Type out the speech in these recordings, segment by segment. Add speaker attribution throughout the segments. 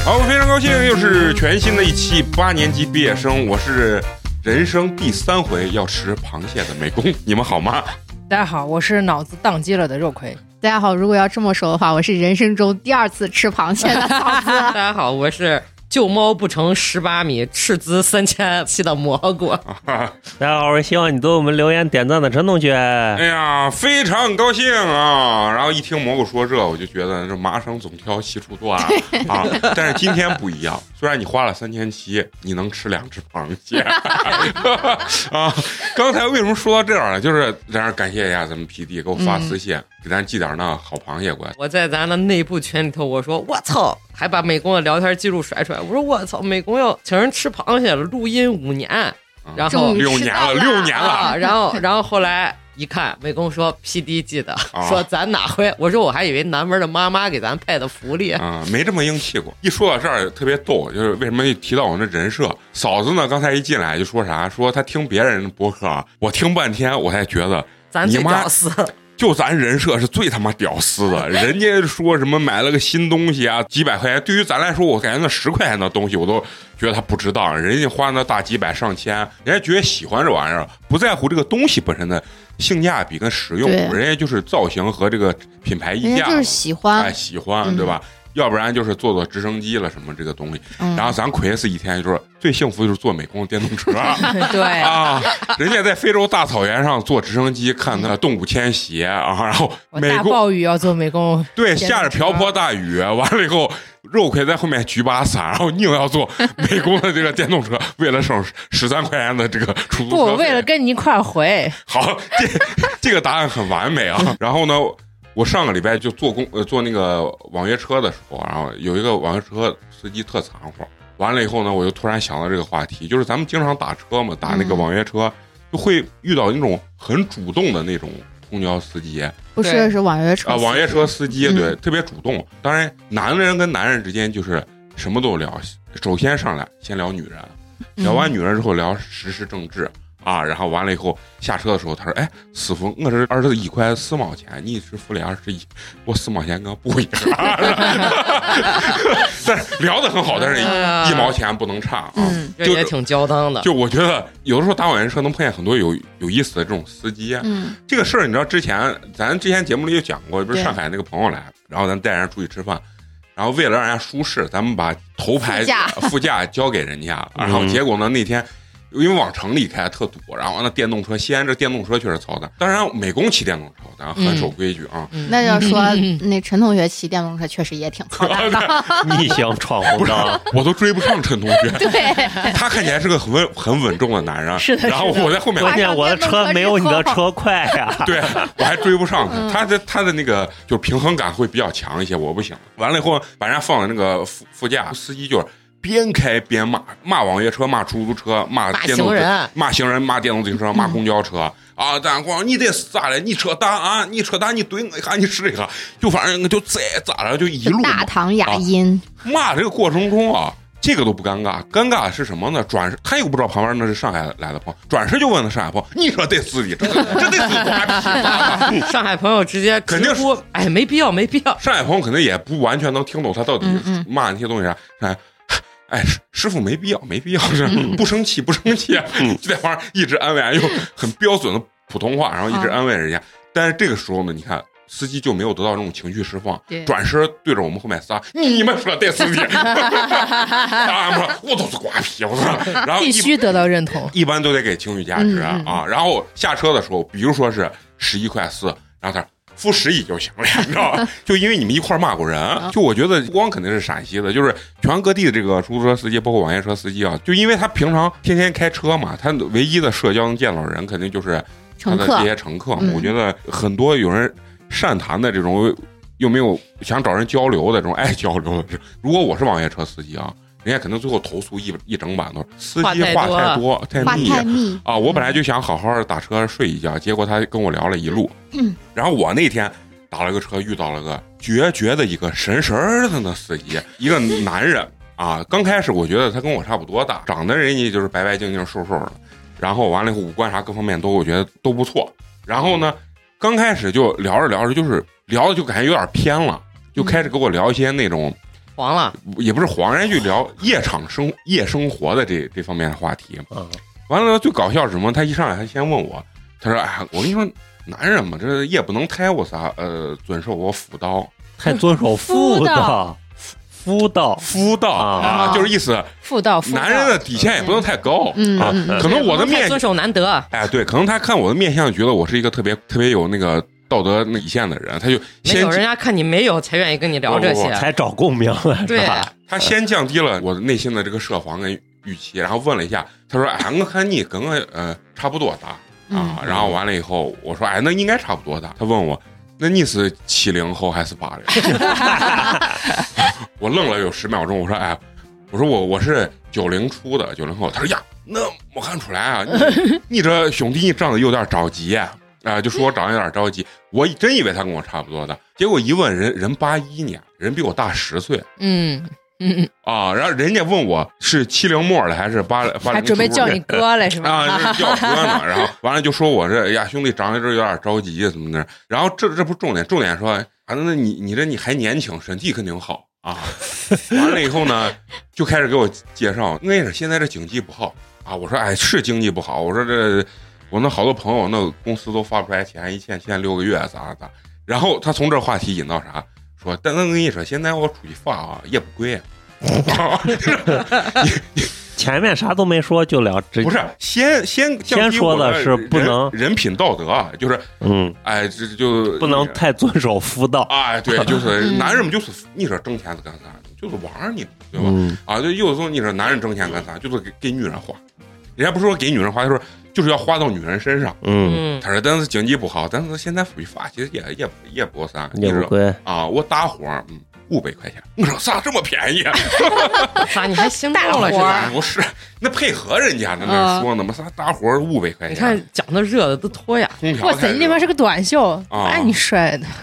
Speaker 1: 好，非常高兴，又是全新的一期8年级毕业生，我是人生第3回要吃螃蟹的美工，你们好吗？
Speaker 2: 大家好，我是脑子宕机了的肉葵。
Speaker 3: 大家好，如果要这么说的话，我是人生中第2次吃螃蟹的嫂子。
Speaker 4: 大家好，我是救猫不成18米，斥资3000期的蘑菇。
Speaker 5: 大家好，我是希望你对我们留言点赞的陈同学。
Speaker 1: 哎呀，非常高兴啊！然后一听蘑菇说这，我就觉得这麻绳总挑细处断啊。但是今天不一样，虽然你花了3700，你能吃2只螃蟹啊。刚才为什么说到这儿呢？就是在那感谢一下咱们 PD 给我发私信，给咱寄点那好螃蟹过来。
Speaker 4: 我在咱的内部群里头，我说我操，还把美工的聊天记录甩出来。我说我操，美工要请人吃螃蟹了，录音5年，然后
Speaker 1: 6年了，6年了。
Speaker 4: 啊、然后后来一看，美工说 PD 记得，说咱哪回？我说我还以为南门的妈妈给咱派的福利
Speaker 1: 啊、没这么硬气过。一说到这儿特别逗，就是为什么一提到我们这人设，嫂子呢刚才一进来就说啥？说她听别人的播客啊，我听半天我才觉得
Speaker 4: 咱最屌丝。
Speaker 1: 就咱人设是最他妈屌丝的，人家说什么买了个新东西啊，几百块钱，对于咱来说，我感觉那10块钱的东西我都觉得他不值当，人家花那大几百上千，人家觉得喜欢这玩意儿，不在乎这个东西本身的性价比跟实用，人家就是造型和这个品牌溢价，
Speaker 3: 人家就是喜欢，
Speaker 1: 哎，喜欢，对吧？要不然就是坐直升机了什么这个东西，然后咱奎斯一天就是最幸福就是坐美工电动车，
Speaker 2: 对
Speaker 1: 啊，人家在非洲大草原上坐直升机看那动物迁徙啊，然后
Speaker 2: 大暴雨要做美工，
Speaker 1: 对，下着瓢泼大雨，完了以后肉葵在后面举把伞，然后硬要坐美工的这个电动车，为了省13块钱的这个出租车，
Speaker 2: 不，为了跟你一块回。
Speaker 1: 好，这个答案很完美啊。然后呢？我上个礼拜就坐那个网约车的时候，然后有一个网约车司机特残活。完了以后呢，我就突然想到这个话题，就是咱们经常打车嘛，打那个网约车，就会遇到那种很主动的那种公交司机，
Speaker 3: 不是网约车
Speaker 1: 啊，网约车司机对，特别主动。当然，男人跟男人之间就是什么都聊，首先上来先聊女人，聊完女人之后聊时事政治。啊，然后完了以后下车的时候，他说：“哎，师傅，我这21块4毛钱，你是付了21，我4毛钱给我补一个。”但是聊得很好，但是1毛钱不能差啊，
Speaker 4: 这也挺交当的。
Speaker 1: 就我觉得有的时候打网约车能碰见很多有意思的这种司机。这个事儿你知道咱之前节目里有讲过，不是上海那个朋友来，然后咱带人出去吃饭。然后为了让人家舒适，咱们把头排副驾交给人家，然后结果呢那天。因为往城里开特堵，然后那电动车，西安这电动车确实操蛋。当然，美工骑电动车，咱很守规矩啊。
Speaker 3: 那要说那陈同学骑电动车确实也挺操蛋的，
Speaker 5: 逆行闯红灯，
Speaker 1: 我都追不上陈同学。
Speaker 3: 对，
Speaker 1: 他看起来是个很稳重的男人，
Speaker 2: 是的。
Speaker 1: 然后我在后面，
Speaker 5: 关键我的车没有你的车快呀。
Speaker 1: 对，我还追不上他，他的那个就是平衡感会比较强一些，我不行。完了以后把人家放在那个副驾，司机就是。边开边骂网约车，骂出租车，骂电动车，骂行人，骂电动自行车，骂公交车啊！咱光你这是咋了？你车大啊！你车大，你怼我一下，你试一下，就反正就咋了，就一路
Speaker 3: 大唐雅音
Speaker 1: 骂这个过程中啊，这个都不尴尬，尴尬是什么呢？转身他又不知道旁边那是上海来的朋友，转身就问那上海朋友：“你说这司机这得是瓜皮？”
Speaker 4: 上海朋友直接
Speaker 1: 肯定
Speaker 4: 说：“哎，没必要。”
Speaker 1: 上海朋友肯定也不完全能听懂他到底骂那些东西啥。哎，师傅没必要，是不生气，就在旁边一直安慰，用很标准的普通话，然后一直安慰人家。但是这个时候呢，你看司机就没有得到这种情绪释放，转身对着我们后面撒：“你们说这司机，我都是瓜皮，我说。”然后
Speaker 2: 必须得到认同，
Speaker 1: 一般都得给情绪价值啊。然后下车的时候，比如说是11块4，然后他。付11就行了，你知道吧？就因为你们一块骂过人，就我觉得不光肯定是陕西的，就是全各地的这个出租车司机，包括网约车司机啊，就因为他平常天天开车嘛，他唯一的社交能见到的人肯定就是他的这些乘客。我觉得很多有人善谈的这种，又没有想找人交流的这种爱交流的，如果我是网约车司机啊。人家可能最后投诉一整版都司机话太多太密啊！我本来就想好好打车睡一觉，结果他跟我聊了一路。然后我那天打了个车，遇到了个绝的一个神的那司机，一个男人啊。刚开始我觉得他跟我差不多大，长得人家就是白白净净瘦的，然后完了以后五官啥各方面我觉得都不错。然后呢，刚开始就聊着，就是聊的就感觉有点偏了，就开始给我聊一些那种。
Speaker 4: 黄了，
Speaker 1: 也不是黄，人家就聊夜生活的这方面的话题。完了最搞笑是什么？他一上来他先问我，他说：“哎，我跟你说，男人嘛，这也不能太我啥遵守我妇道，
Speaker 5: 太遵守妇道。”妇道啊，就是意思
Speaker 2: 妇道，
Speaker 1: 男人的底线也不能太高啊。可能我的面
Speaker 4: 遵守男德，
Speaker 1: 哎，对，可能他看我的面相，觉得我是一个特别有那个道德底线的人，他就先
Speaker 4: 没有人家看你没有才愿意跟你聊这些，
Speaker 5: 才找共鸣了，
Speaker 4: 对，
Speaker 1: 他先降低了我的内心的这个设防跟预期，然后问了一下，他说：“哎，我看你跟我差不多大啊。”然后完了以后，我说：“哎，那应该差不多大。”他问我。那你是70后还是80？我愣了有10秒钟，我说：“哎，我说我是90出的90后。”他说：“呀，那我看出来啊，你这兄弟你长得有点着急啊，就说我长得有点着急。我真以为他跟我差不多的，结果一问人81年，人比我大10岁。然后人家问我是70末的还是80，
Speaker 2: 还准备叫你哥了是吧？
Speaker 1: 啊，叫我哥呢。然后完了就说我这呀兄弟长得这有点着急怎么的。然后这不是重点，重点说啊，那你还年轻，身体肯定好啊。完了以后呢，就开始给我介绍，那是现在这经济不好啊。我说哎，是经济不好。我说我那好多朋友那公司都发不出来钱，一欠6个月咋。然后他从这话题引到啥？说，但我跟你说，现在我出去发啊也不贵。
Speaker 5: 前面啥都没说就聊，
Speaker 1: 不是先
Speaker 5: 说的是不能
Speaker 1: 人品道德，就是哎，这就
Speaker 5: 不能太遵守妇道。
Speaker 1: 哎，对，就是男人们就是你说挣钱是干啥？就是玩你，对吧？啊，就有的时候你说男人挣钱干啥？就是给女人花。人家不是说给女人花，就是要花到女人身上。他说但是经济不好，但是现在出去发其实也不啥，
Speaker 5: 也不贵
Speaker 1: 啊。我打活500块钱，我说咋这么便宜？
Speaker 4: 啥你还心动了是吧？
Speaker 1: 不是，那配合人家在那说呢嘛，啥打活500块钱？
Speaker 4: 你看讲的热的都脱呀！
Speaker 2: 哇塞，你里面是个短袖，哎，你帅的。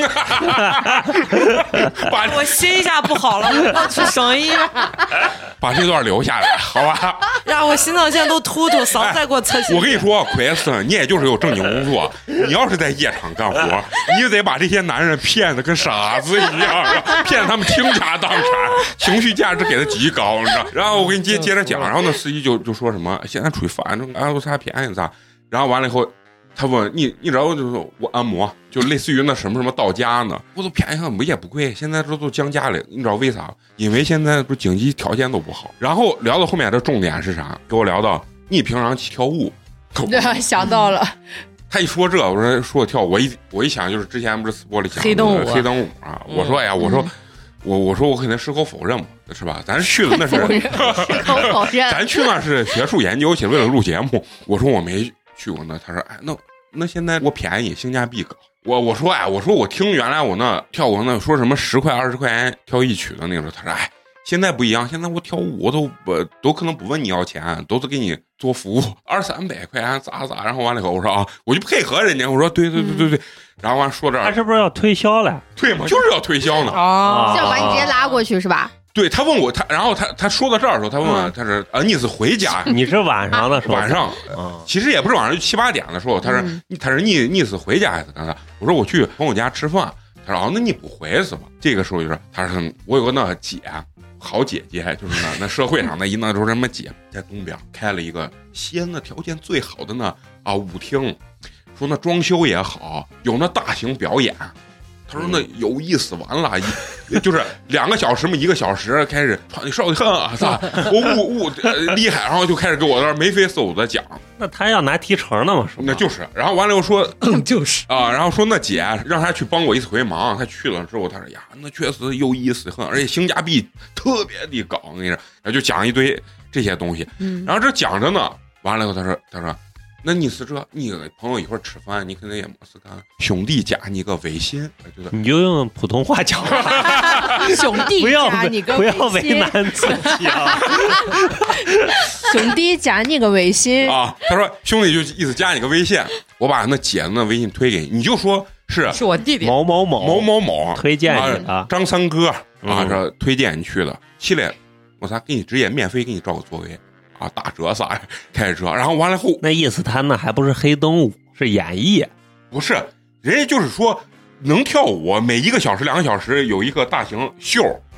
Speaker 4: 我心一下不好了，我去省医院，
Speaker 1: 把这段留下来，好吧？
Speaker 4: 让我心脏现在都突，嗓子再给我测心。
Speaker 1: 我跟你说，奎斯，你也就是有正经工作，你要是在夜场干活，你就得把这些男人骗得跟傻子一样，骗他们倾家荡产，情绪价值给他极高，你知道？然后我给你接着讲，然后那司机就说什么，现在出去反正有啥便宜咋？然后完了以后。他问你知道就是我按摩就类似于那什么到家呢，我都便宜上也不贵，现在这都降价了，你知道为啥？因为现在不经济条件都不好。然后聊到后面的重点是啥？给我聊到你平常跳舞，
Speaker 2: 想到了。
Speaker 1: 他一说这，我说跳舞，我一想就是之前不是播里讲
Speaker 4: 黑灯
Speaker 1: 舞啊，我说哎呀，我说我肯定矢口否认嘛，是吧？咱去的那是
Speaker 3: 矢口否认，
Speaker 1: 咱去那是学术研究去，为了录节目。我说我没去过那，他说哎，那现在我便宜，性价比高。我说哎，我听原来我那跳舞那说什么10块20块钱跳一曲的那个时候，他说哎，现在不一样，现在我跳舞我都可能不问你要钱，都是给你做服务200-300块钱咋。然后完了以后我说啊，我就配合人家，我说对，然后完说这儿，
Speaker 5: 他是不是要推销了？
Speaker 1: 对嘛，就是要推销呢
Speaker 3: 就要把你直接拉过去是吧？对，
Speaker 1: 他问我然后他说到这儿的时候，他问我他是你是回家？
Speaker 5: 你是晚上的时候？
Speaker 1: 晚上，其实也不是晚上，就7、8点的时候。他说你是回家还是干啥？我说我去朋友家吃饭。他说那你不回是吧？这个时候就说他说我有个那姐，好姐姐，就是那社会上那时候什么姐，在东边开了一个西安的条件最好的那舞厅，说那装修也好，有那大型表演。他说那有意思完了，就是2个小时嘛，1个小时开始穿的少的很啊，啥我厉害，然后就开始给我那眉飞色舞的讲。
Speaker 5: 那他要拿提成的嘛？是吧？
Speaker 1: 那就是，然后完了又说
Speaker 4: 就是
Speaker 1: 然后说那姐让他去帮我一次回忙，他去了之后，他说呀，那确实有意思很，而且性价比特别的高，那个，然后就讲一堆这些东西，然后这讲着呢，完了以后他说。那你是你朋友一会儿吃饭，你肯定也没事干，兄弟加你个微信，
Speaker 5: 你就用普通话讲，
Speaker 2: 兄弟加你个微信，
Speaker 5: 不要为难自己啊！
Speaker 2: 兄弟加你个微信
Speaker 1: 啊！他说兄弟就意思加你个微信，我把那姐那微信推给你，你就说是
Speaker 4: 我弟弟
Speaker 5: 某某
Speaker 1: 推
Speaker 5: 荐你的
Speaker 1: 张三哥这推荐你去的，起来我给你直接免费给你找个座位。打折啥开始折，然后完了后
Speaker 5: 那意思他那还不是黑灯舞，是演绎，
Speaker 1: 不是人家就是说能跳舞，每1个小时2个小时有一个大型秀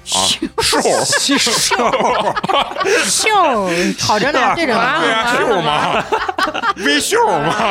Speaker 2: 秀好着呢，对着呢，
Speaker 1: 对呀，秀嘛，微秀嘛，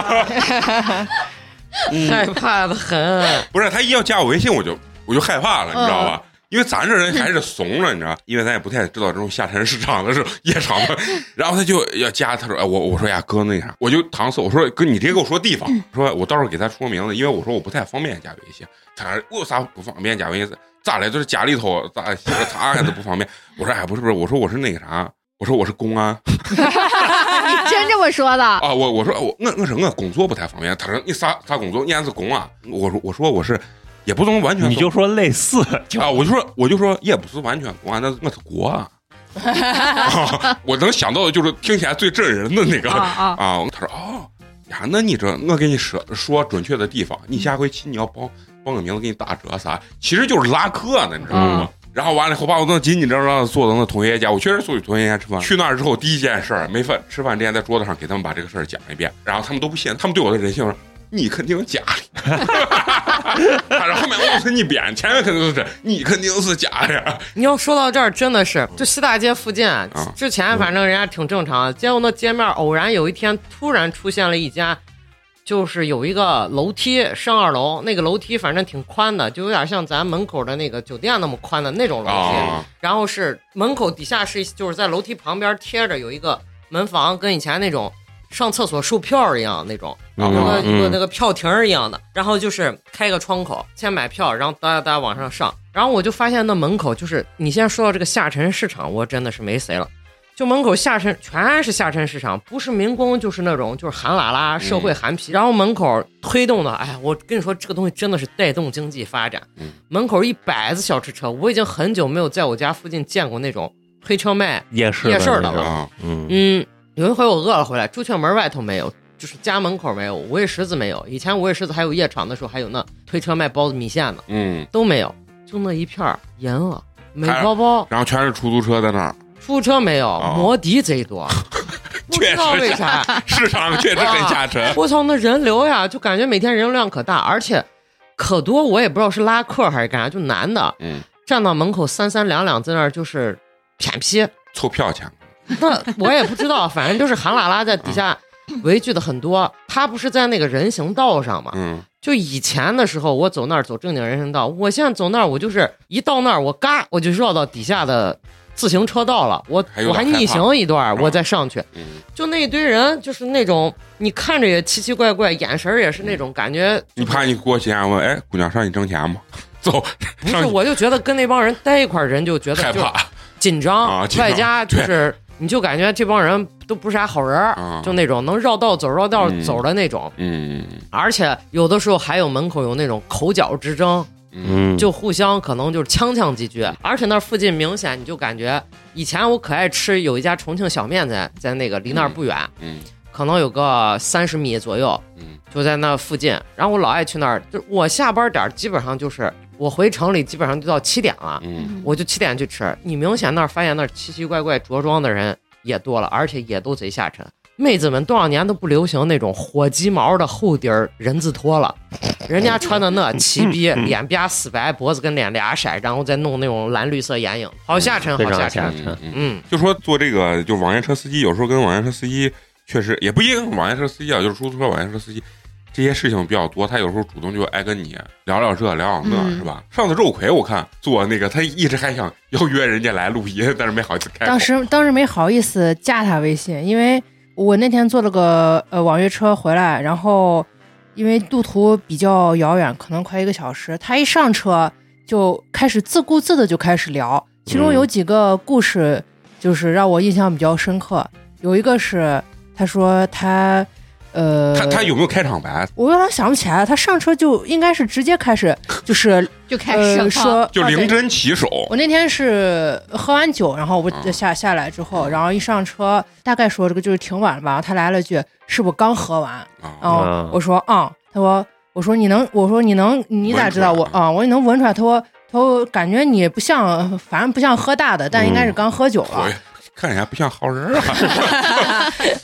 Speaker 4: 害怕的很。
Speaker 1: 不是他一要加我微信，我就害怕了，你知道吧？因为咱这人还是怂了，你知道，因为咱也不太知道这种下沉市场的是夜场的，然后他就要加，他说，哎，我说呀哥那啥，我就搪塞，我说哥你直接给我说地方，说我到时候给他说名字，因为我说我不太方便加微信，他说我有啥不方便加微信？咋了？就是家里头咋写个查还是不方便？我说哎不是，我说我是那个啥，我说我是公安。
Speaker 3: 你真这么说的
Speaker 1: 啊？我说我是我工作不太方便。他说你啥工作？你还是公啊？我说我是。也不能完全，
Speaker 5: 你就说类似
Speaker 1: 啊，我就说也不是完全公安，那我是国啊。我能想到的就是听起来最震人的那个啊。他说哦呀，那你这我给你说准确的地方，你下回去你要报个名字给你打折啥，其实就是拉客呢，你知道吗？然后完了以后把我那紧紧张张坐到那同学家，我确实坐去同学家吃饭。去那儿之后第一件事没饭吃饭之前在桌子上给他们把这个事儿讲一遍，然后他们都不信，他们对我的人性说。你肯定假的，他说后面我是你编，前面肯定是你肯定是假的。
Speaker 4: 你要说到这儿，真的是就西大街附近，之前反正人家挺正常，结果那街面偶然有一天突然出现了一家，就是有一个楼梯上2楼，那个楼梯反正挺宽的，就有点像咱门口的那个酒店那么宽的那种楼梯，然后是门口底下是就是在楼梯旁边贴着有一个门房，跟以前那种。上厕所售票一样那种，有个那个票亭一样的，然后就是开个窗口，先买票，然后大家往上上，然后我就发现那门口就是你现在说到这个下沉市场，我真的是没谁了，就门口下沉全是下沉市场，不是民工就是那种就是韩拉拉社会韩皮，然后门口推动的，哎，我跟你说这个东西真的是带动经济发展，门口100子小吃车，我已经很久没有在我家附近见过那种推车卖夜市的了，有一回我饿了回来，朱雀门外头没有，就是家门口没有，五味十字没有。以前五味十字还有夜场的时候，还有那推车卖包子米线的，都没有，就那一片严了，没包包，
Speaker 1: 然后全是出租车在那儿，
Speaker 4: 出租车没有，摩的贼多，不知道为啥，
Speaker 1: 市场确实很下沉。
Speaker 4: 我操，那人流呀，就感觉每天人流量可大，而且可多，我也不知道是拉客还是干啥，就男的，站到门口3两在那儿就是偏批
Speaker 1: 凑票钱。
Speaker 4: 那我也不知道，反正就是韩拉拉在底下围聚的很多。他不是在那个人行道上嘛？就以前的时候，我走那儿走正经人行道，我现在走那儿，我就是一到那儿，我就绕到底下的自行车道了，我还逆行一段，我再上去。就那一堆人，就是那种你看着也奇奇怪怪，眼神也是那种感觉。
Speaker 1: 你怕你过去问，哎，姑娘上去挣钱吗？走，
Speaker 4: 不是，我就觉得跟那帮人待一块儿，人就觉得
Speaker 1: 害怕、
Speaker 4: 紧张，外加就是。你就感觉这帮人都不是啥好人，就那种能绕道走的那种，而且有的时候还有门口有那种口角之争，就互相可能就是呛几句，而且那附近明显你就感觉，以前我可爱吃有一家重庆小面在那个离那儿不远，可能有个30米左右，就在那附近，然后我老爱去那儿，就我下班点基本上就是。我回城里基本上就到7点了，我就7点去吃。你明显那儿发现那儿奇奇怪怪着装的人也多了，而且也都贼下沉。妹子们多少年都不流行那种火鸡毛的厚底儿人字拖了，人家穿的那齐逼，脸吧死白，脖子跟脸俩色，然后再弄那种蓝绿色眼影，好下沉，好下沉。
Speaker 1: 就说做这个就网约车司机，有时候跟网约车司机确实也不一定，网约车司机啊，就是出租车、网约车司机。这些事情比较多，他有时候主动就爱跟你聊聊这聊聊那，是吧？上次肉葵我看做那个，他一直还想要约人家来录音，但是没好意思开口。
Speaker 2: 当时没好意思加他微信，因为我那天坐了个网约车回来，然后因为路途比较遥远，可能快1个小时，他一上车就开始自顾自的就开始聊，其中有几个故事就是让我印象比较深刻，有一个是他说他。
Speaker 1: 他有没有开场白？
Speaker 2: 我有点想不起来了。他上车就应该是直接开始，
Speaker 3: 就开始
Speaker 2: 说，
Speaker 1: 就灵针起手。
Speaker 2: 我那天是喝完酒，然后我下来之后，然后一上车，大概说这个就是挺晚了吧。他来了句：“是不是刚喝完？”我说：“他说：“我说你咋知道我啊？我说你能闻出来？”他说感觉你不像，反正不像喝大的，但应该是刚喝酒了。
Speaker 1: 看起来不像好人啊。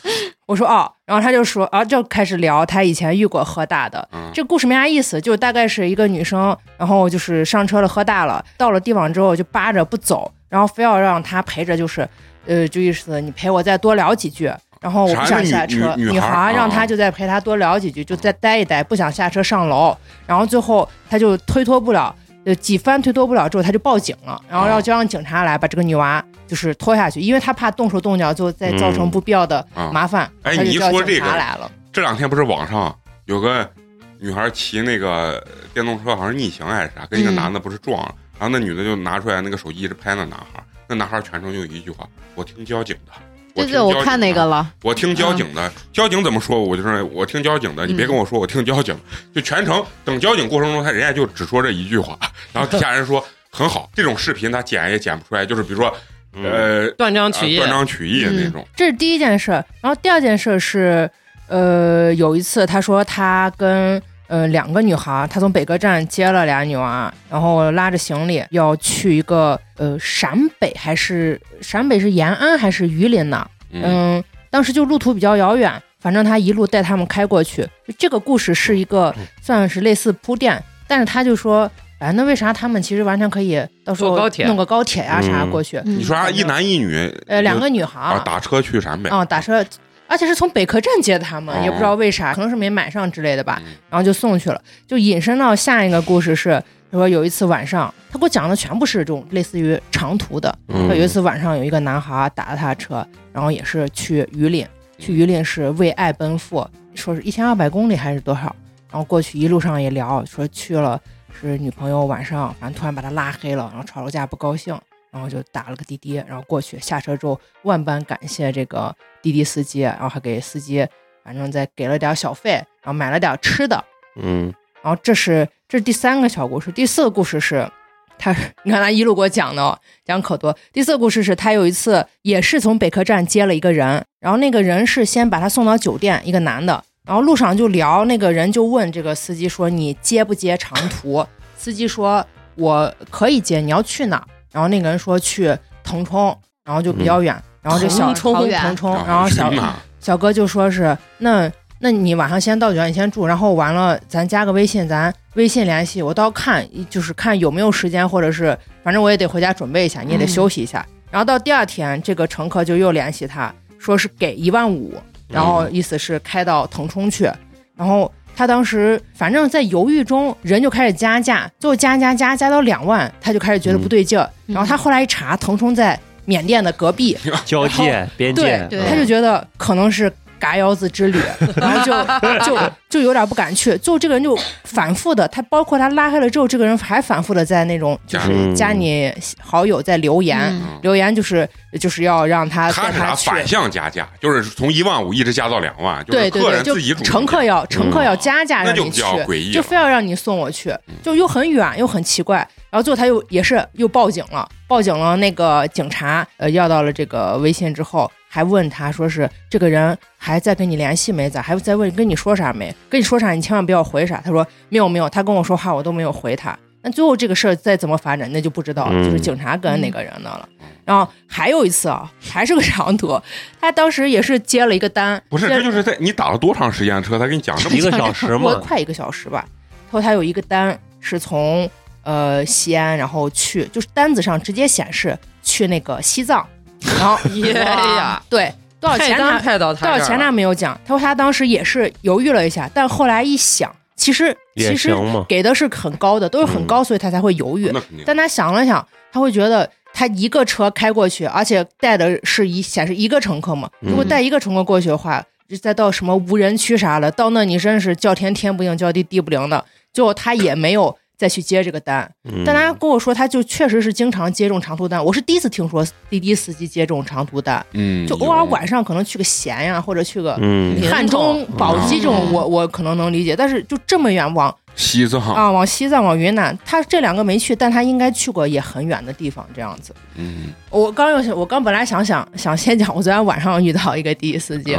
Speaker 2: 我说哦，然后他就说啊，就开始聊他以前遇过喝大的。这个故事没啥意思，就大概是一个女生，然后就是上车了喝大了，到了地方之后就扒着不走，然后非要让他陪着，就是就意思你陪我再多聊几句。然后我不想下车，女孩让他就再陪他多聊几句，就再待一待，不想下车上楼。然后最后他就推脱不了，几番推脱不了之后，他就报警了，然后就让警察来把这个女娃就是拖下去，因为他怕动手动脚就再造成不必要的麻烦。
Speaker 1: 哎，你一说这个
Speaker 2: 来了，
Speaker 1: 这两天不是网上有个女孩骑那个电动车，好像是逆行还是啥，跟一个男的不是撞了，然后那女的就拿出来那个手机一直拍那男孩，那男孩全程就一句话：我听交警的。
Speaker 3: 对，我看那个了。
Speaker 1: 我听交警的，交警怎么说，我就说我听交警的，你别跟我说我听交警。就全程等交警过程中，人家就只说这一句话，然后底下人说很好，这种视频他剪也剪不出来，就是比如说
Speaker 4: 断章取义
Speaker 1: 那种。
Speaker 2: 这是第一件事，然后第二件事是有一次他说他跟2个女孩，他从北客站接了俩女娃，然后拉着行李要去一个陕北是延安还是榆林呢？当时就路途比较遥远，反正他一路带他们开过去。这个故事是一个算是类似铺垫，但是他就说，哎，那为啥他们其实完全可以到时候弄个高铁呀啥过去？
Speaker 1: 你说一男一女
Speaker 2: ，2个女孩
Speaker 1: 打车去陕北
Speaker 2: 打车。而且是从北客站接的他们，也不知道为啥，可能是没买上之类的吧，然后就送去了。就引申到下一个故事是，他说有一次晚上，他给我讲的全部是这种类似于长途的。有一次晚上有一个男孩打了他的车，然后也是去榆林是为爱奔赴，说是1200公里还是多少，然后过去一路上也聊，说去了是女朋友晚上反正突然把他拉黑了，然后吵了架不高兴。然后就打了个滴滴，然后过去下车之后万般感谢这个滴滴司机，然后还给司机反正再给了点小费，然后买了点吃的。然后这是第3个小故事。第4个故事是他，你看他一路给我讲的，讲可多。第4个故事是他有一次也是从北客站接了一个人，然后那个人是先把他送到酒店，一个男的，然后路上就聊，那个人就问这个司机说你接不接长途？司机说我可以接，你要去哪？然后那个人说去腾冲，然后就比较远，然后这腾冲，然后小哥就说是那你晚上先到酒店，你先住，然后完了咱加个微信，咱微信联系，我到看就是看有没有时间，或者是反正我也得回家准备一下，你也得休息一下。然后到第2天，这个乘客就又联系他，说是给15000，然后意思是开到腾冲去，然后。他当时反正在犹豫中，人就开始加价，最后加到2万，他就开始觉得不对劲儿。然后他后来一查，腾冲在缅甸的隔壁，
Speaker 5: 交界边界，
Speaker 2: 对，他就觉得可能是嘎腰子之旅，然后就有点不敢去。最后这个人就反复的，他包括他拉黑了之后，这个人还反复的在那种就是加你好友在留言，就是要让他
Speaker 1: 是啥反向加价，就是从15000一直加到2万，就是客人自己主动，
Speaker 2: 乘客要加价让你去，就非要让你送我去，就又很远又很奇怪。然后最后他又报警了，那个警察要到了这个微信之后。还问他说是这个人还在跟你联系没？咋还在问跟你说啥没？跟你说啥你千万不要回啥。他说没有，他跟我说话我都没有回他。那最后这个事儿再怎么发展那就不知道了，就是警察跟那个人的了。然后还有一次还是个长途，他当时也是接了一个单，
Speaker 1: 不是，这就是在你打了多长时间车？他跟你讲这么
Speaker 5: 1个小时吗？
Speaker 2: 快1个小时吧。他说他有一个单是从西安，然后去就是单子上直接显示去那个西藏。然后对多少钱他没有讲。他说他当时也是犹豫了一下，但后来一想，其实给的是很高的，都是很高，所以他才会犹豫。但他想了想，他会觉得他一个车开过去，而且带的是显示1个乘客嘛。如果带1个乘客过去的话，再到什么无人区啥的，到那你真是叫天天不应，叫地地不灵的。最后他也没有再去接这个单，但他跟我说，他就确实是经常接这种长途单。我是第一次听说滴滴司机接这种长途单，就偶尔晚上可能去个咸呀，或者去个汉中、宝鸡这种，我可能能理解。但是就这么远往
Speaker 1: 西藏
Speaker 2: 往西藏、往云南，他这2个没去，但他应该去过也很远的地方，这样子。我刚本来想先讲，我昨天晚上遇到一个滴滴司机。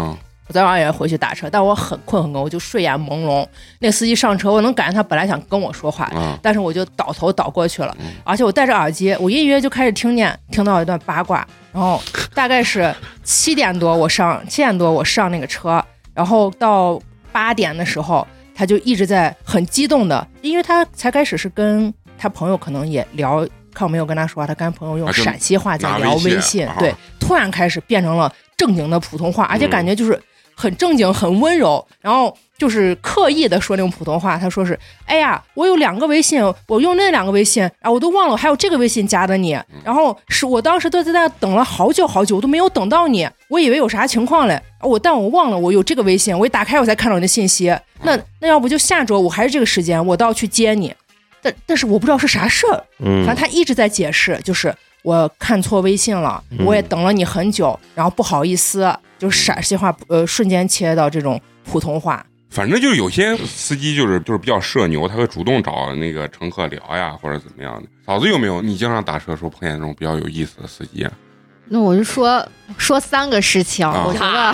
Speaker 2: 我昨晚也回去打车，但我很困，我就睡眼朦胧。那司机上车，我能感觉他本来想跟我说话，但是我就倒头倒过去了，而且我戴着耳机，我隐约就开始听到一段八卦。然后大概是7点多我上那个车，然后到8点的时候，他就一直在很激动的，因为他才开始是跟他朋友可能也聊。看我没有跟他说话，他跟朋友用陕西话在聊微信，对，突然开始变成了正经的普通话，而且感觉就是很正经很温柔，然后就是刻意的说那种普通话。他说是哎呀我有2个微信，我用那2个微信，然后我都忘了还有这个微信加的你，然后是我当时都在那等了好久我都没有等到你，我以为有啥情况嘞，但我忘了我有这个微信，我一打开我才看到你的信息，那要不就下周我还是这个时间我到去接你，但是我不知道是啥事儿，反正他一直在解释，就是我看错微信了，我也等了你很久，然后不好意思，就是陕西话瞬间切到这种普通话。
Speaker 1: 反正就是有些司机就是比较社牛，他会主动找那个乘客聊呀，或者怎么样的。嫂子有没有你经常打车的时候碰见那种比较有意思的司机啊？
Speaker 3: 那我就说3个事情，我觉得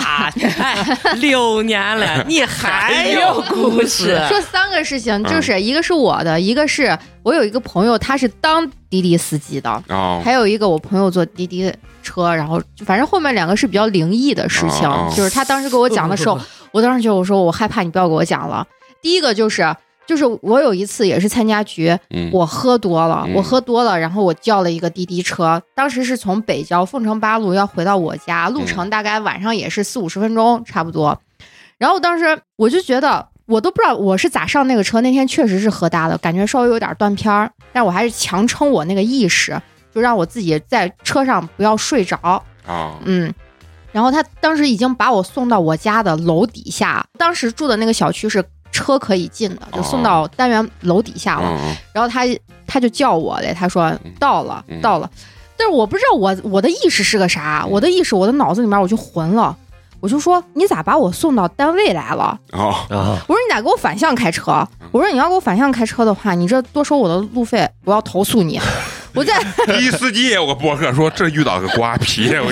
Speaker 4: 6年了，你还有故事。
Speaker 3: 说3个事情，就是一个是我的，一个是我有一个朋友，他是当滴滴司机的，还有一个我朋友坐滴滴车，然后反正后面2个是比较灵异的事情，就是他当时给我讲的时候，我当时就我说我害怕，你不要给我讲了。第一个就是我有一次也是参加局，我喝多了，然后我叫了一个滴滴车，当时是从北郊凤城8路要回到我家，路程大概晚上也是40-50分钟差不多。然后当时我就觉得我都不知道我是咋上那个车，那天确实是喝大了，感觉稍微有点断片儿，但我还是强撑我那个意识，就让我自己在车上不要睡着然后他当时已经把我送到我家的楼底下，当时住的那个小区是车可以进的，就送到单元楼底下了。然后他就叫我嘞，他说到了，但是我不知道我的意识是个啥，我的脑子里面我就混了，我就说你咋把我送到单位来了？我说你咋给我反向开车？我说你要给我反向开车的话，你这多收我的路费，我要投诉你。我在
Speaker 1: 滴司机也有个博客说这遇到个瓜皮，真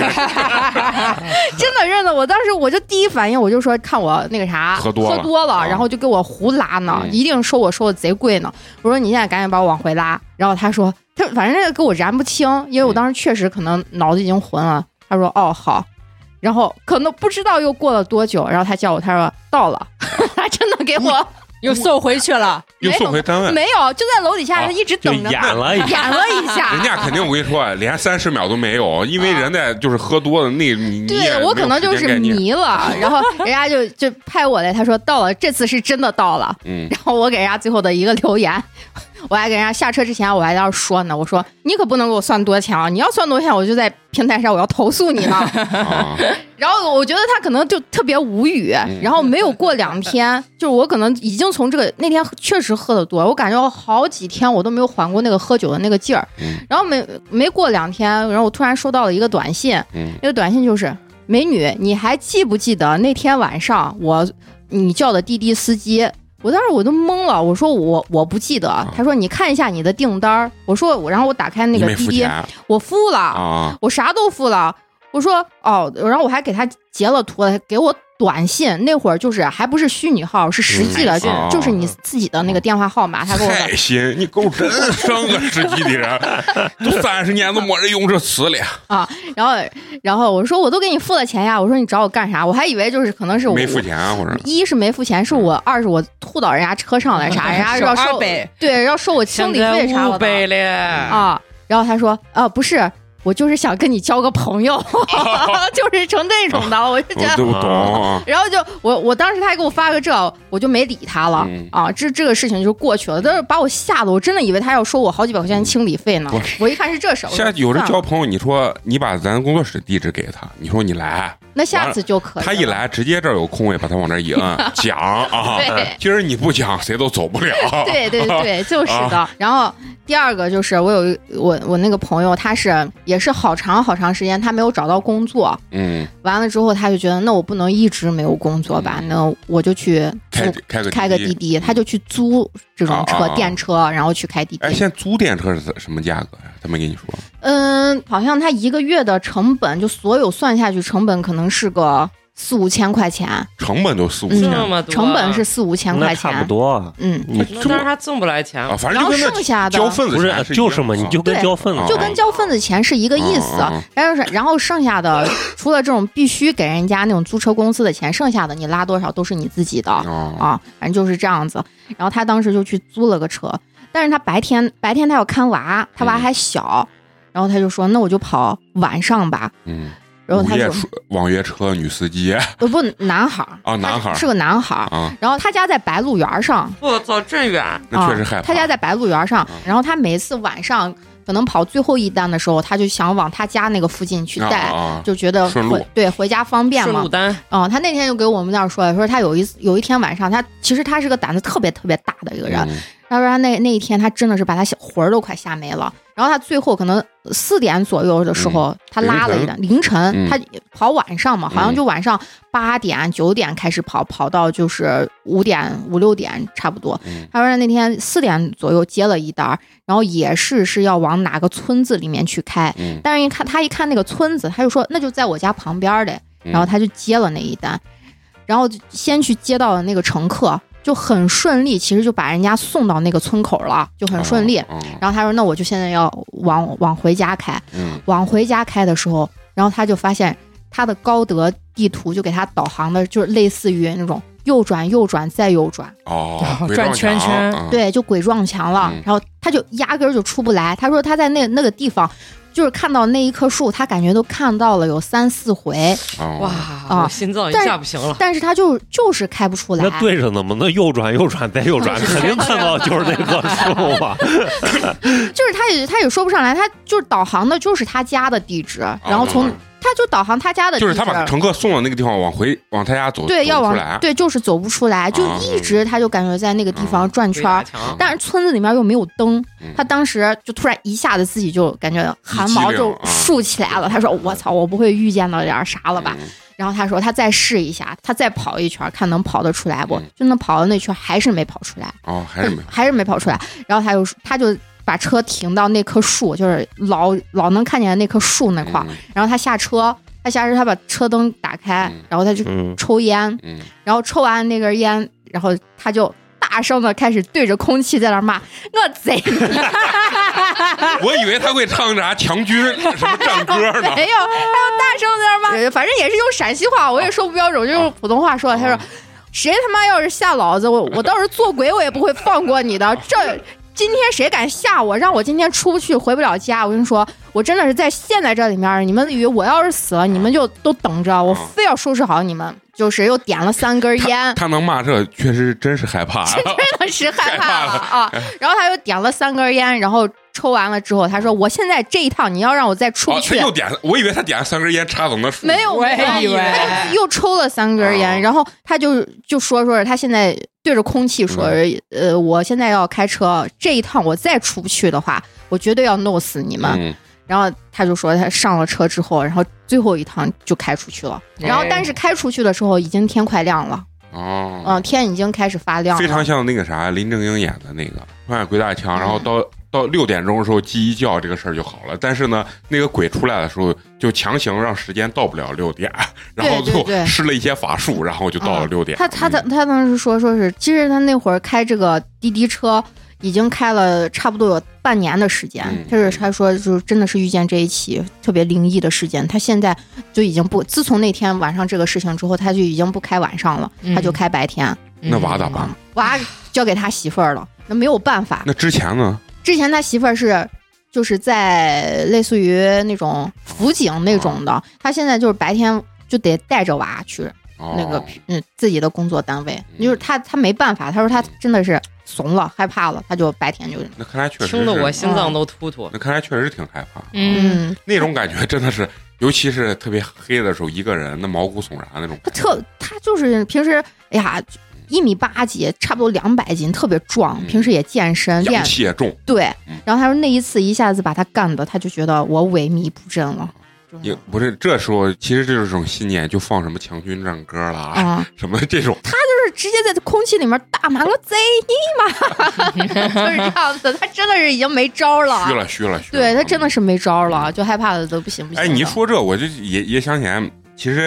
Speaker 3: 的，我当时我就第一反应我就说看我那个啥喝多了，然后就给我胡拉呢，一定收的贼贵呢。我说你现在赶紧把我往回拉，然后他说他反正给我燃不清，因为我当时确实可能脑子已经混了。他说哦好，然后可能不知道又过了多久，然后他叫我，他说到了，他真的给我。
Speaker 2: 又送回去了，
Speaker 1: 又送回单位？
Speaker 3: 没有，就在楼底下，他一直等着，
Speaker 5: 演了一
Speaker 3: 下。
Speaker 1: 人家肯定我跟你说，连30秒都没有，因为人家就是喝多了，你
Speaker 3: 对我可能就是迷了，然后人家就拍我来，他说到了，这次是真的到了。然后我给人家最后的一个留言，我还给人家下车之前我还在那说呢，我说你可不能给我算多钱啊，你要算多钱我就在平台上我要投诉你呢。然后我觉得他可能就特别无语，然后没有过2天，就是我可能已经从那天确实喝的多，我感觉我好几天我都没有缓过那个喝酒的那个劲儿。然后没过2天，然后我突然收到了一个短信，那个短信就是美女，你还记不记得那天晚上你叫的滴滴司机？我当时我都懵了，我说我不记得。他说你看一下你的订单。我说然后我打开那个滴滴，我付了，我啥都付了。我说哦，然后我还给他截了图，给我短信，那会儿就是还不是虚拟号，是实际的，就是你自己的那个电话号码。他给我
Speaker 1: 开心，你够真上个世纪的人，都30年都没人用这词了
Speaker 3: 啊。然后我说我都给你付了钱呀，我说你找我干啥？我还以为就是可能是我
Speaker 1: 没付钱或者
Speaker 3: 一是没付钱，是二是我吐到人家车上了啥，人家要收对要收我清理费啥的啊。然后他说不是。我就是想跟你交个朋友，就是成这种的，我就觉得，然后就我当时他还给我发个我就没理他了啊，这个事情就过去了，但是把我吓得，我真的以为他要收我好几百块钱清理费呢。我一看是这事儿，
Speaker 1: 现在有人交朋友，你说你把咱工作室地址给他，你说你来，
Speaker 3: 那下次就可以。
Speaker 1: 他一来，直接这儿有空位，把他往这一摁，讲啊，今儿你不讲，谁都走不了。
Speaker 3: 对，就是的。然后第二个就是我那个朋友，他也是好长时间他没有找到工作，完了之后他就觉得那我不能一直没有工作吧，那我就去开个滴滴，他就去租这种车电车，然后去开滴滴。
Speaker 1: 哎，现在租电车是什么价格呀？他没跟你说？
Speaker 3: 好像他1个月的成本就所有算下去成本可能是个 4、5千块钱，
Speaker 1: 成本都4、5千，
Speaker 4: 这么多，
Speaker 3: 成本是4、5千块钱，
Speaker 5: 差不多。
Speaker 4: 但是还挣不来钱
Speaker 1: 啊，反正
Speaker 3: 然后剩下的
Speaker 1: 交份子钱
Speaker 5: 就是嘛，你就跟交份子
Speaker 3: 就跟交份子钱是一个意思。然后剩下的除了这种必须给人家那种租车公司的钱，剩下的你拉多少都是你自己的啊，反正就是这样子。然后他当时就去租了个车，但是他白天他要看娃，他娃还小，然后他就说那我就跑晚上吧。然后他就
Speaker 1: 网约车女司机，
Speaker 3: 不男孩
Speaker 1: 啊，男孩
Speaker 3: 是个男孩啊。然后他家在白鹿原上，
Speaker 4: 我操，真远，
Speaker 1: 那确实害怕。
Speaker 3: 他家在白鹿原上，然后他每次晚上可能跑最后一单的时候，他就想往他家那个附近去带，就觉得回家方便嘛。
Speaker 4: 顺路单。
Speaker 3: 他那天就给我们那儿说他有一天晚上，其实他是个胆子特别特别大的一个人。他说他那一天他真的是把他魂儿都快吓没了。然后他最后可能4点左右的时候，他拉了一单凌晨，他跑晚上嘛，好像就晚上8点9点开始跑到就是5点5、6点差不多。他说那天4点左右接了一单，然后也是要往哪个村子里面去开，但是他一看那个村子，他就说那就在我家旁边的，然后他就接了那一单，然后先去接到了那个乘客。就很顺利，其实就把人家送到那个村口了，就很顺利。然后他说：“那我就现在要往回家开。”往回家开的时候，然后他就发现他的高德地图就给他导航的，就是类似于那种右转再右转，
Speaker 2: 转圈圈，
Speaker 3: 对，就鬼撞墙了。然后他就压根儿就出不来。他说他在那个地方。就是看到那一棵树，他感觉都看到了有3、4回，
Speaker 4: 哇！我心脏一下不行了。
Speaker 3: 但是他就是开不出来。
Speaker 5: 那对着呢吗？那右转再右转，肯定看到就是那棵树嘛。
Speaker 3: 就是他也说不上来，他就是导航的就是他家的地址，然后他就导航他家的地址，
Speaker 1: 就是他把乘客送到那个地方，往他家走，
Speaker 3: 对，要往
Speaker 1: 对，
Speaker 3: 就是走不出来，就一直他就感觉在那个地方转圈，但是村子里面又没有灯，他当时就突然一下子自己就感觉汗毛就竖起来了，他说我操，我不会遇见到点啥了吧？然后他说他再试一下，他再跑一圈，看能跑得出来不？就能跑到那圈，还是没跑出来，还是没跑出来。然后他就把车停到那棵树，就是老能看见那棵树那块，然后他下车，他把车灯打开，然后他就抽烟，然后抽完那根烟，然后他就大声的开始对着空气在那骂我贼。
Speaker 1: 我以为他会唱啥强军什么战歌呢，
Speaker 3: 没有，他要大声在那骂，反正也是用陕西话，我也说不标准，就用普通话说。他说谁他妈要是吓老子，我倒是做鬼我也不会放过你的。今天谁敢吓我，让我今天出不去回不了家，我跟你说，我真的是在陷在这里面，你们以为我要是死了，你们就都等着，我非要收拾好你们。就是又点了3根烟，
Speaker 1: 他能骂这确实真是害怕，
Speaker 3: 真的是害怕了啊！然后他又点了3根烟，然后抽完了之后，他说：“我现在这一趟你要让我再出去。”
Speaker 1: 他又点，我以为他点了3根烟插走那树，
Speaker 3: 没有，我也以为他又抽了3根烟，然后他就说他现在对着空气说：“我现在要开车，这一趟我再出不去的话，我绝对要弄死你们。”然后他就说他上了车之后，然后最后一趟就开出去了。然后但是开出去的时候已经天快亮了。天已经开始发亮了，
Speaker 1: 非常像那个啥林正英演的那个穿越鬼打墙，然后到6点钟的时候鸡一叫这个事儿就好了。但是呢，那个鬼出来的时候就强行让时间到不了6点，然后就施了一些法术，然后就到了6点。
Speaker 3: 他当时说是，其实他那会儿开这个滴滴车已经开了差不多有半年的时间，他说就真的是遇见这一起特别灵异的事件。他现在就已经不，自从那天晚上这个事情之后，他就已经不开晚上了，他就开白天。
Speaker 1: 那娃咋办？
Speaker 3: 娃交给他媳妇儿了，那没有办法。
Speaker 1: 那之前呢？
Speaker 3: 之前他媳妇儿就是在类似于那种辅警那种的，他现在就是白天就得带着娃去那个自己的工作单位，就是他没办法，他说他真的是怂了，害怕了，他就白天就。
Speaker 1: 那看来确实
Speaker 4: 听得我心脏都突突。
Speaker 1: 那看来确实挺害怕。那种感觉真的是，尤其是特别黑的时候，一个人那毛骨悚然那种。
Speaker 3: 他就是平时哎呀1.8米几，差不多200斤，特别壮，平时也健身，
Speaker 1: 阳气也重。
Speaker 3: 对，然后他说那一次一下子把他干的，他就觉得我萎靡不振了。
Speaker 1: 不是，这时候其实这种信念就放什么强军战歌啦，什么这种，
Speaker 3: 他就是直接在空气里面大骂个贼你妈，就是这样子，他真的是已经没招了，
Speaker 1: 虚了，
Speaker 3: 对他真的是没招了，就害怕的都不行。
Speaker 1: 哎，你一说这，我就也想起来，其实